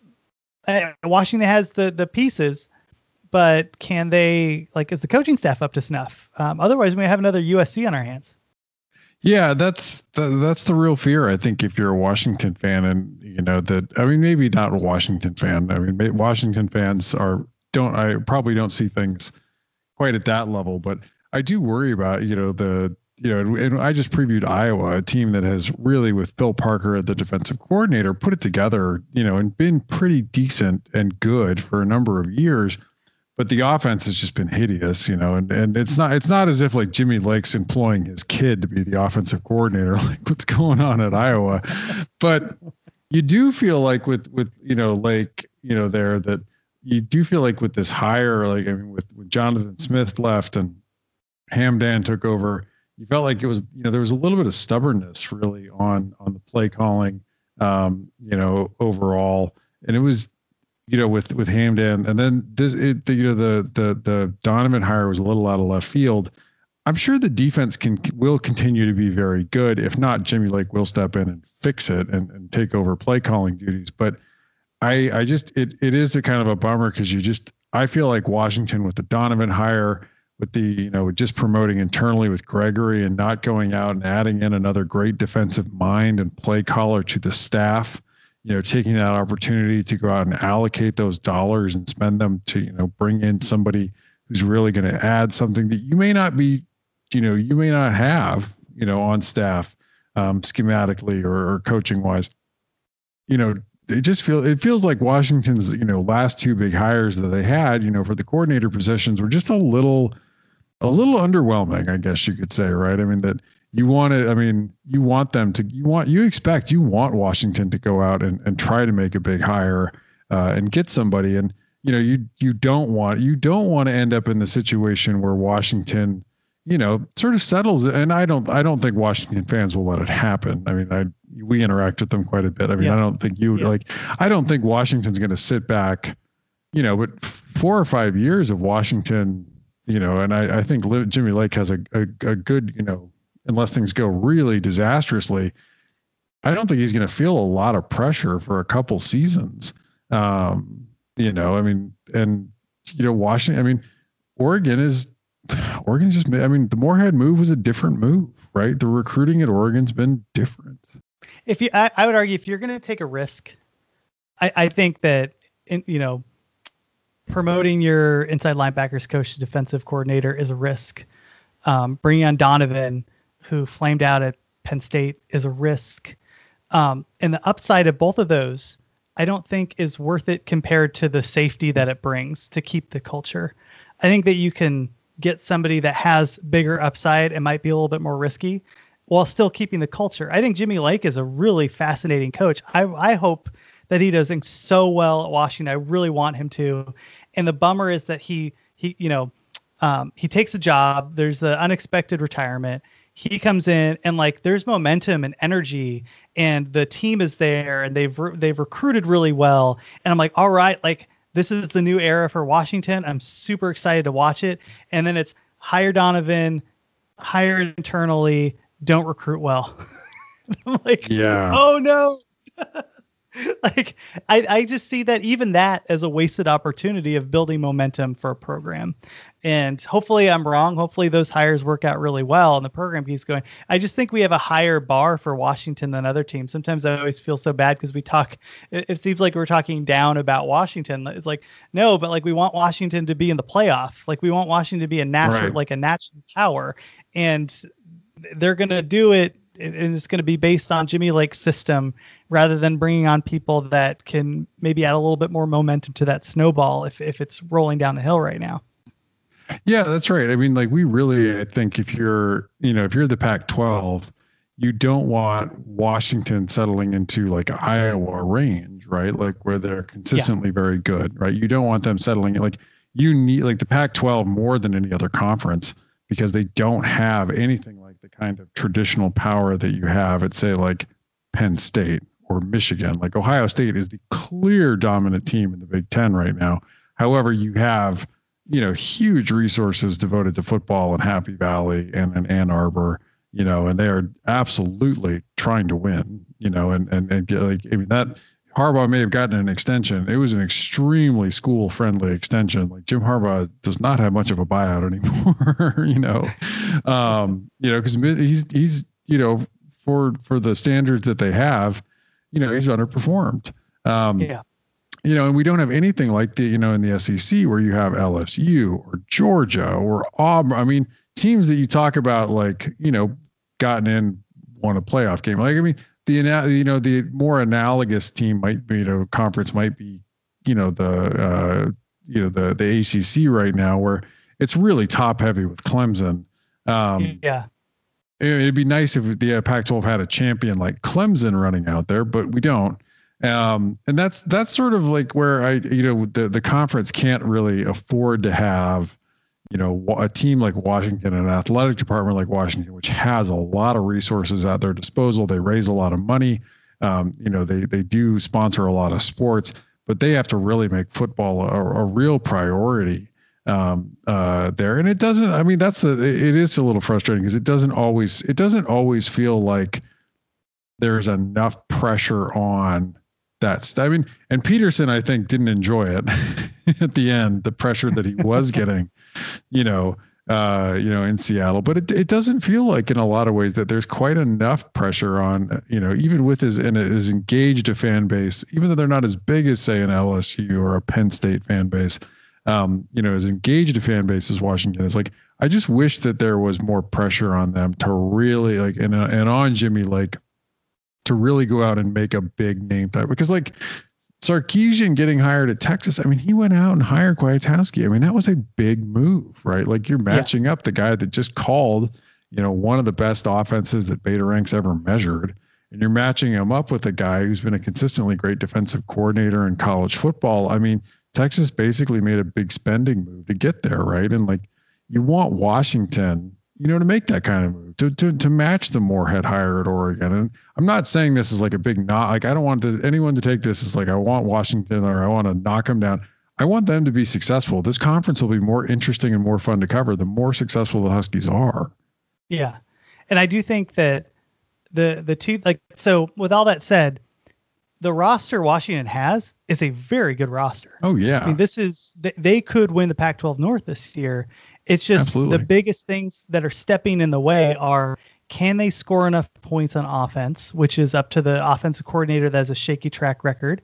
uh, Washington has the, the pieces, but can they, like, is the coaching staff up to snuff? Um, otherwise, we have another U S C on our hands. Yeah, that's the, that's the real fear. I think if you're a Washington fan and, you know, that, I mean, maybe not a Washington fan. I mean, Washington fans are, don't, I probably don't see things quite at that level, but I do worry about, you know, the, you know, and I just previewed Iowa, a team that has really, with Phil Parker as the defensive coordinator, put it together, you know, and been pretty decent and good for a number of years. But the offense has just been hideous, you know, and, and it's not it's not as if like Jimmy Lake's employing his kid to be the offensive coordinator, like what's going on at Iowa. But you do feel like with with you know Lake, you know, there that you do feel like with this hire, like I mean, with, with Jonathan Smith left and Hamdan took over, you felt like it was, you know, there was a little bit of stubbornness really on on the play calling, um, you know, overall, and it was. You know, with with Hamdan, and then this, it, the, you know, the the the Donovan hire was a little out of left field. I'm sure the defense can will continue to be very good. If not, Jimmy Lake will step in and fix it and, and take over play calling duties. But I I just it it is a kind of a bummer because you just I feel like Washington with the Donovan hire, with the you know just promoting internally with Gregory and not going out and adding in another great defensive mind and play caller to the staff. You know, taking that opportunity to go out and allocate those dollars and spend them to, you know, bring in somebody who's really going to add something that you may not be, you know, you may not have, you know, on staff. um, schematically or, or coaching wise. You know, it just feel it feels like Washington's, you know, last two big hires that they had, you know, for the coordinator positions were just a little, a little underwhelming, I guess you could say, right? I mean, that you want to, I mean, you want them to, you want, you expect, you want Washington to go out and, and try to make a big hire uh, and get somebody. And, you know, you, you don't want, you don't want to end up in the situation where Washington, you know, sort of settles. And I don't, I don't think Washington fans will let it happen. I mean, I, we interact with them quite a bit. I mean, yeah. I don't think you yeah. like, I don't think Washington's going to sit back, you know, but four or five years of Washington, you know, and I, I think Jimmy Lake has a, a, a good, you know, unless things go really disastrously, I don't think he's going to feel a lot of pressure for a couple seasons. Um, you know, I mean, and, you know, Washington, I mean, Oregon is, Oregon's just, I mean, the Moorhead move was a different move, right? The recruiting at Oregon's been different. If you, I, I would argue if you're going to take a risk, I, I think that, in, you know, promoting your inside linebackers coach to defensive coordinator is a risk. Um, bringing on Donovan, who flamed out at Penn State, is a risk. Um, and the upside of both of those, I don't think is worth it compared to the safety that it brings to keep the culture. I think that you can get somebody that has bigger upside and might be a little bit more risky while still keeping the culture. I think Jimmy Lake is a really fascinating coach. I, I hope that he does so well at Washington. I really want him to. And the bummer is that he, he, you know, um, he takes a job. There's the unexpected retirement. He comes in and like, there's momentum and energy and the team is there and they've, re- they've recruited really well. And I'm like, all right, like this is the new era for Washington. I'm super excited to watch it. And then it's hire Donovan, hire internally, don't recruit well. I'm like, yeah. Oh no. Like I, I just see that even that as a wasted opportunity of building momentum for a program. And hopefully I'm wrong. Hopefully those hires work out really well and the program keeps going. I just think we have a higher bar for Washington than other teams. Sometimes I always feel so bad because we talk, it, it seems like we're talking down about Washington. It's like, no, but like we want Washington to be in the playoff. Like we want Washington to be a national, right. like a national power. And they're going to do it. And it's going to be based on Jimmy Lake's system rather than bringing on people that can maybe add a little bit more momentum to that snowball if, if it's rolling down the hill right now. Yeah, that's right. I mean, like we really, I think if you're, you know, if you're the Pac twelve, you don't want Washington settling into like Iowa range, right? Like where they're consistently yeah. very good, right? You don't want them settling like you need like the Pac twelve more than any other conference because they don't have anything like the kind of traditional power that you have at say like Penn State or Michigan. Like Ohio State is the clear dominant team in the Big Ten right now. However, you have, you know, huge resources devoted to football in Happy Valley and in Ann Arbor, you know, and they are absolutely trying to win, you know, and, and, and get like, I mean, that Harbaugh may have gotten an extension. It was an extremely school friendly extension. Like Jim Harbaugh does not have much of a buyout anymore, you know, um, you know, cause he's, he's, you know, for, for the standards that they have, you know, he's underperformed. Um, yeah. You know, and we don't have anything like the, you know, in the S E C where you have L S U or Georgia or Auburn. I mean, teams that you talk about, like, you know, gotten in, won a playoff game. Like, I mean, the, you know, the more analogous team might be, you know, conference might be, you know, the, uh, you know, the, the A C C right now where it's really top heavy with Clemson. Um, yeah. It'd be nice if the Pac twelve had a champion like Clemson running out there, but we don't. Um, and that's, that's sort of like where I, you know, the, the conference can't really afford to have, you know, a team like Washington, an athletic department like Washington, which has a lot of resources at their disposal. They raise a lot of money. Um, you know, they, they do sponsor a lot of sports, but they have to really make football a, a real priority, um, uh, there. And it doesn't, I mean, that's the, it is a little frustrating because it doesn't always, it doesn't always feel like there's enough pressure on that. I mean, and Peterson, I think, didn't enjoy it at the end, the pressure that he was getting, you know, uh, you know, in Seattle. But it it doesn't feel like in a lot of ways that there's quite enough pressure on, you know, even with his, in his engaged a fan base, even though they're not as big as, say, an L S U or a Penn State fan base, um, you know, as engaged a fan base as Washington is. Like, I just wish that there was more pressure on them to really like, and, and on Jimmy Lake to really go out and make a big name type, because like Sarkisian getting hired at Texas, I mean, he went out and hired Kwiatkowski. I mean, that was a big move, right? Like you're matching yeah. up the guy that just called, you know, one of the best offenses that Beta Ranks ever measured. And you're matching him up with a guy who's been a consistently great defensive coordinator in college football. I mean, Texas basically made a big spending move to get there, right? And like, you want Washington, you know, to make that kind of move, to to to match the Moorhead hire at Oregon. And I'm not saying this is like a big knock. Like, I don't want to, anyone to take this as like, I want Washington or I want to knock them down. I want them to be successful. This conference will be more interesting and more fun to cover the more successful the Huskies are. Yeah. And I do think that the the two, like, so with all that said, the roster Washington has is a very good roster. Oh yeah. I mean, this is, they, they could win the Pac twelve North this year. It's just Absolutely. The biggest things that are stepping in the way are, can they score enough points on offense, which is up to the offensive coordinator that has a shaky track record,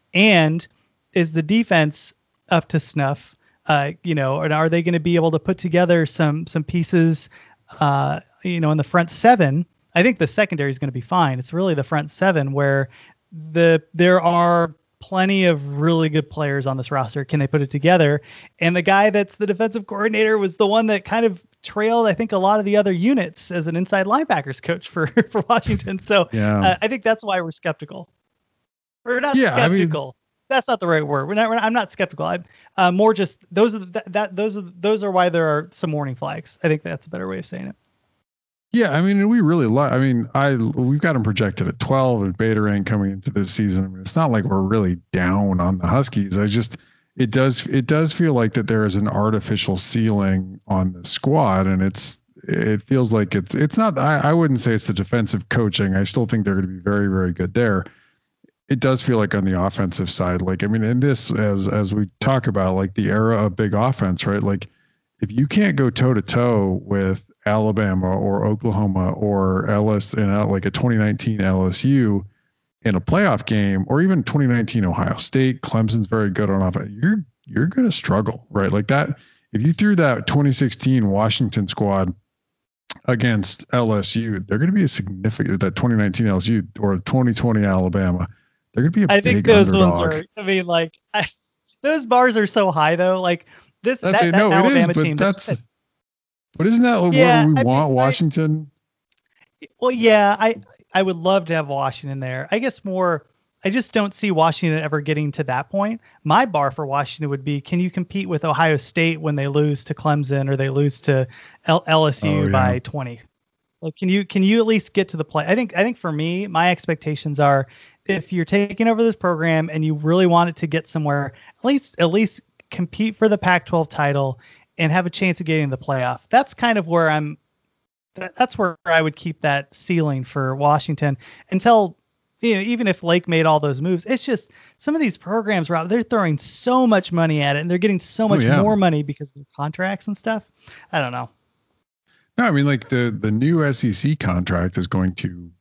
and is the defense up to snuff? Uh, you know, and are they going to be able to put together some some pieces, uh, you know, in the front seven? I think the secondary is going to be fine. It's really the front seven where the there are plenty of really good players on this roster. Can they put it together? And the guy that's the defensive coordinator was the one that kind of trailed, I think, a lot of the other units as an inside linebackers coach for, for Washington. So yeah. uh, I think that's why we're skeptical. We're not yeah, skeptical. I mean, that's not the right word. We're not, we're not I'm not skeptical. I'm uh, more just those are the, that, that those are those are why there are some warning flags. I think that's a better way of saying it. Yeah, I mean, we really like. I mean, I we've got them projected at twelve and Beta Rank coming into this season. I mean, it's not like we're really down on the Huskies. I just it does it does feel like that there is an artificial ceiling on the squad, and it's it feels like it's it's not. I, I wouldn't say it's the defensive coaching. I still think they're going to be very very good there. It does feel like on the offensive side, like I mean, in this as as we talk about like the era of big offense, right? Like if you can't go toe to toe with Alabama or Oklahoma or L S in like a twenty nineteen L S U in a playoff game, or even twenty nineteen Ohio State, Clemson's very good on offense. You're you're going to struggle, right? Like that. If you threw that twenty sixteen Washington squad against L S U, they're going to be a significant that twenty nineteen L S U or twenty twenty Alabama. They're going to be a I big think those underdog. Ones are. I mean, like I, those bars are so high though. Like this, that's that, it. that No, Alabama it is, but team. that's. That, But isn't that what yeah, we I want, mean, Washington? I, well, yeah, I I would love to have Washington there. I guess more, I just don't see Washington ever getting to that point. My bar for Washington would be, can you compete with Ohio State when they lose to Clemson or they lose to L- LSU oh, yeah. by twenty? Like, can you can you at least get to the play? I think I think for me, my expectations are, if you're taking over this program and you really want it to get somewhere, at least at least compete for the Pac twelve title and have a chance of getting the playoff. That's kind of where I'm, that, that's where I would keep that ceiling for Washington until, you know, even if Lake made all those moves. It's just some of these programs, Rob, they're throwing so much money at it and they're getting so much oh, yeah. more money because of their contracts and stuff. I don't know. No, I mean, like the, the new S E C contract is going to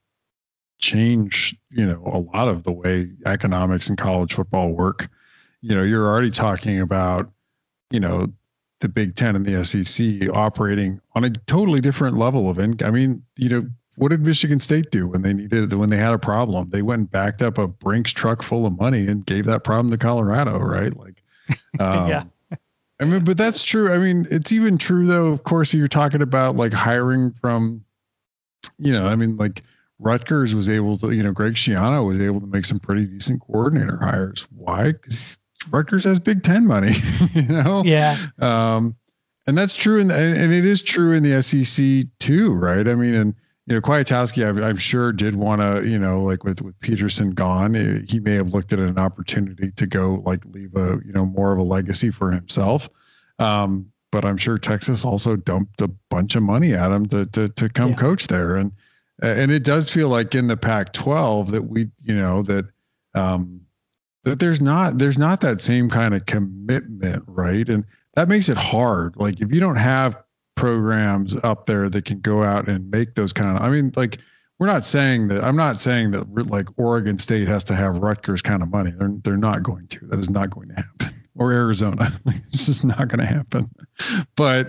change, you know, a lot of the way economics in college football work. You know, you're already talking about, you know, the Big Ten and the S E C operating on a totally different level of income. I mean, you know, what did Michigan State do when they needed, when they had a problem? They went and backed up a Brinks truck full of money and gave that problem to Colorado, right? Like, um, yeah. I mean, but that's true. I mean, it's even true though. Of course, you're talking about like hiring from, you know, I mean, like Rutgers was able to, you know, Greg Schiano was able to make some pretty decent coordinator hires. Why? Because Rutgers has Big Ten money, you know? Yeah. Um, and that's true. In the, and, and it is true in the S E C too, right? I mean, and, you know, Kwiatkowski, I'm, I'm sure did want to, you know, like with, with Peterson gone, he may have looked at an opportunity to go like leave a, you know, more of a legacy for himself. Um, but I'm sure Texas also dumped a bunch of money at him to, to, to come yeah. coach there. And, and it does feel like in the Pac twelve that we, you know, that, um, that there's not, there's not that same kind of commitment. Right. And that makes it hard. Like if you don't have programs up there that can go out and make those kind of, I mean, like, we're not saying that, I'm not saying that like Oregon State has to have Rutgers kind of money. They're, they're not going to, that is not going to happen. Or Arizona. Like, it's just not going to happen. But,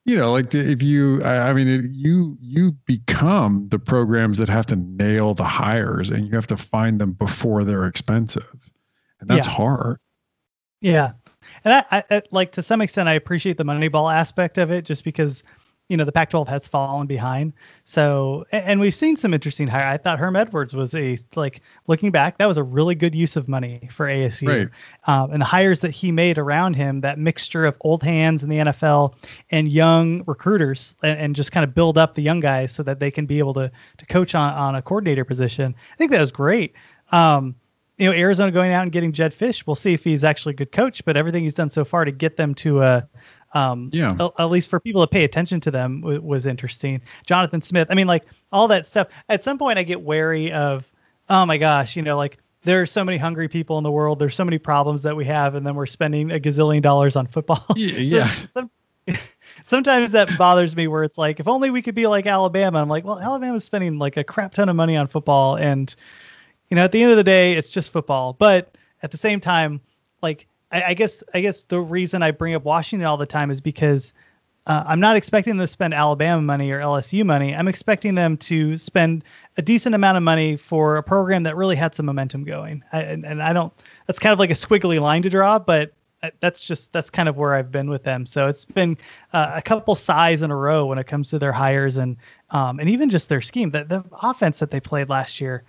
you know, like if you, I mean, it, you you become the programs that have to nail the hires, and you have to find them before they're expensive, and that's yeah. hard. Yeah, and I, I, I like to some extent I appreciate the Moneyball aspect of it, just because, you know, the Pac twelve has fallen behind. So, and we've seen some interesting hire. I thought Herm Edwards was a, like, looking back, that was a really good use of money for A S U. Right. Um, and the hires that he made around him, that mixture of old hands in the N F L and young recruiters, and, and just kind of build up the young guys so that they can be able to to coach on, on a coordinator position. I think that was great. Um, you know, Arizona going out and getting Jedd Fisch. We'll see if he's actually a good coach, but everything he's done so far to get them to a, Um, yeah. At, at least for people to pay attention to them w- was interesting. Jonathan Smith. I mean, like all that stuff. At some point, I get wary of, oh my gosh, you know, like there are so many hungry people in the world. There's so many problems that we have, and then we're spending a gazillion dollars on football. Yeah. so, some, sometimes that bothers me, where it's like, if only we could be like Alabama. I'm like, well, Alabama's spending like a crap ton of money on football, and you know, at the end of the day, it's just football. But at the same time, like. I, I guess I guess the reason I bring up Washington all the time is because uh, I'm not expecting them to spend Alabama money or L S U money. I'm expecting them to spend a decent amount of money for a program that really had some momentum going. I, and, and I don't. That's kind of like a squiggly line to draw, but that's just that's kind of where I've been with them. So it's been uh, a couple sighs in a row when it comes to their hires and um, and even just their scheme. The, the offense that they played last year,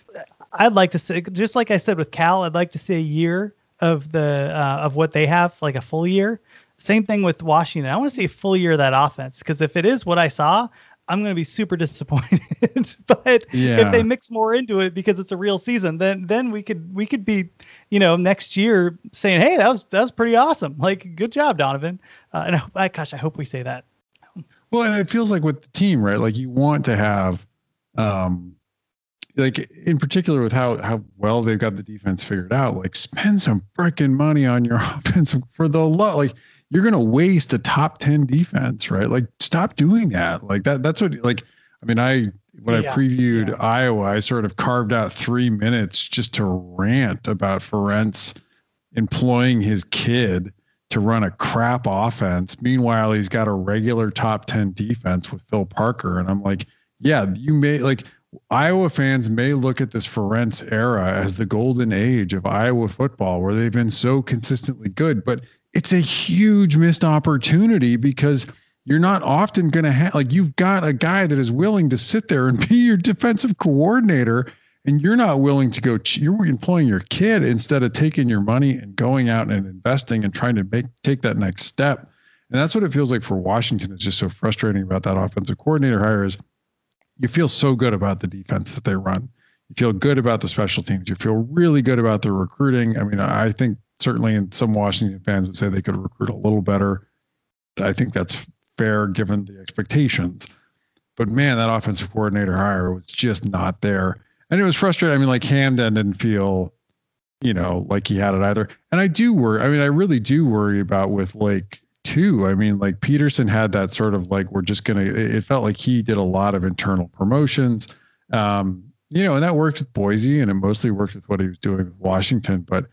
I'd like to see, just like I said with Cal, I'd like to see a year of the uh, of what they have, like a full year. Same thing with Washington. I want to see a full year of that offense, because if it is what I saw, I'm going to be super disappointed. But yeah. if they mix more into it because it's a real season, then then we could we could be, you know, next year saying, hey, that was that was pretty awesome. Like, good job, Donovan. Uh, and I, gosh, I hope we say that. Well, and it feels like with the team, right? Like you want to have, um, like in particular with how, how well they've got the defense figured out, like spend some freaking money on your offense for the lot. Like you're going to waste a top ten defense, right? Like stop doing that. Like that, that's what, like, I mean, I, when yeah, I previewed yeah. Iowa, I sort of carved out three minutes just to rant about Ferentz employing his kid to run a crap offense. Meanwhile, he's got a regular top ten defense with Phil Parker. And I'm like, yeah, you may like, Iowa fans may look at this Ferentz era as the golden age of Iowa football, where they've been so consistently good, but it's a huge missed opportunity because you're not often going to have, like, you've got a guy that is willing to sit there and be your defensive coordinator, and you're not willing to go, you're employing your kid instead of taking your money and going out and investing and trying to make, take that next step. And that's what it feels like for Washington. It's just so frustrating about that offensive coordinator hire is, you feel so good about the defense that they run. You feel good about the special teams. You feel really good about their recruiting. I mean, I think certainly in some Washington fans would say they could recruit a little better. I think that's fair given the expectations. But man, that offensive coordinator hire was just not there. And it was frustrating. I mean, like Hamdan didn't feel, you know, like he had it either. And I do worry. I mean, I really do worry about with like, too. I mean, like Peterson had that sort of like, we're just going to, it felt like he did a lot of internal promotions, um, you know, and that worked with Boise and it mostly worked with what he was doing with Washington. But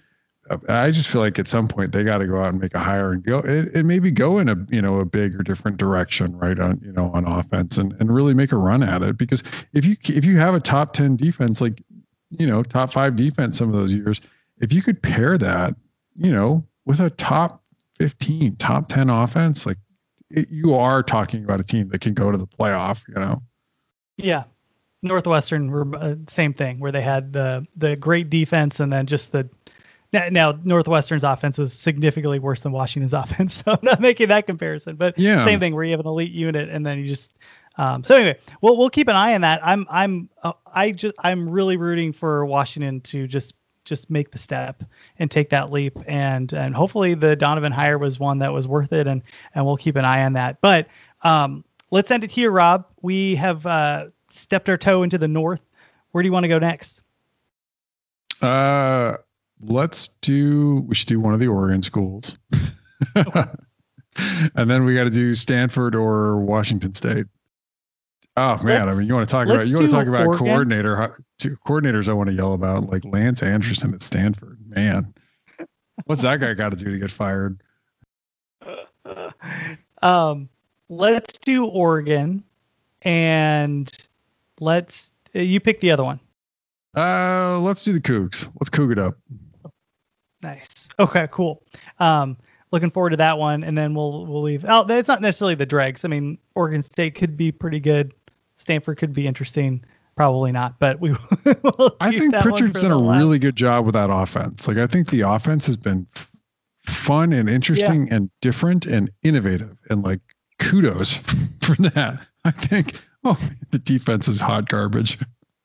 I just feel like at some point they got to go out and make a hire and go and, and maybe go in a, you know, a big or different direction, right. On, you know, on offense and, and really make a run at it. Because if you, if you have a top ten defense, like, you know, top five defense, some of those years, if you could pair that, you know, with a top fifteen, top ten offense, like it, you are talking about a team that can go to the playoff, you know? Yeah. Northwestern were uh, same thing, where they had the, the great defense and then just the, now, now Northwestern's offense is significantly worse than Washington's offense. So I'm not making that comparison, but yeah, same thing where you have an elite unit and then you just, um, so anyway, we'll, we'll keep an eye on that. I'm, I'm, uh, I just, I'm really rooting for Washington to just just make the step and take that leap. And, and hopefully the Donovan hire was one that was worth it. And, and we'll keep an eye on that, but um, let's end it here, Rob. We have uh, stepped our toe into the North. Where do you want to go next? Uh, let's do, we should do one of the Oregon schools. Okay. And then we got to do Stanford or Washington State. Oh man, let's, I mean, you want to talk about you want to talk about Oregon. coordinator two coordinators I want to yell about, like Lance Anderson at Stanford. Man, what's that guy got to do to get fired? Um, let's do Oregon, and let's uh, you pick the other one. Uh, let's do the Cougs. Let's Coug it up. Nice. Okay, cool. Um, looking forward to that one, and then we'll we'll leave. Oh, it's not necessarily the dregs. I mean, Oregon State could be pretty good. Stanford could be interesting. Probably not, but we. We'll I think Pritchard's done a last. really good job with that offense. Like I think the offense has been f- fun and interesting yeah. and different and innovative, and like kudos for that. I think. Oh, the defense is hot garbage.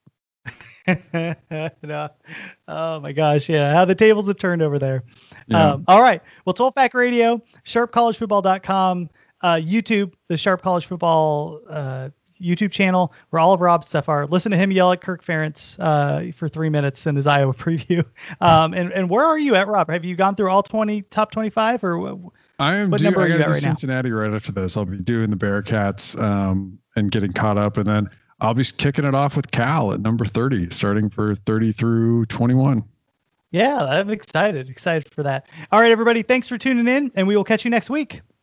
no. Oh my gosh, yeah. How the tables have turned over there. Yeah. Um, all right. Well, twelve Pack Radio, sharp college football dot com, uh, YouTube, the Sharp College Football uh, YouTube channel where all of Rob's stuff are. Listen to him yell at Kirk Ferentz uh, for three minutes in his Iowa preview. Um, and, and where are you at, Rob? Have you gone through all twenty, top twenty-five, or what, I am what due, number I are you do at right Cincinnati now? right after this. I'll be doing the Bearcats um, and getting caught up, and then I'll be kicking it off with Cal at number thirty, starting for thirty through twenty-one. Yeah, I'm excited. Excited for that. All right, everybody. Thanks for tuning in, and we will catch you next week.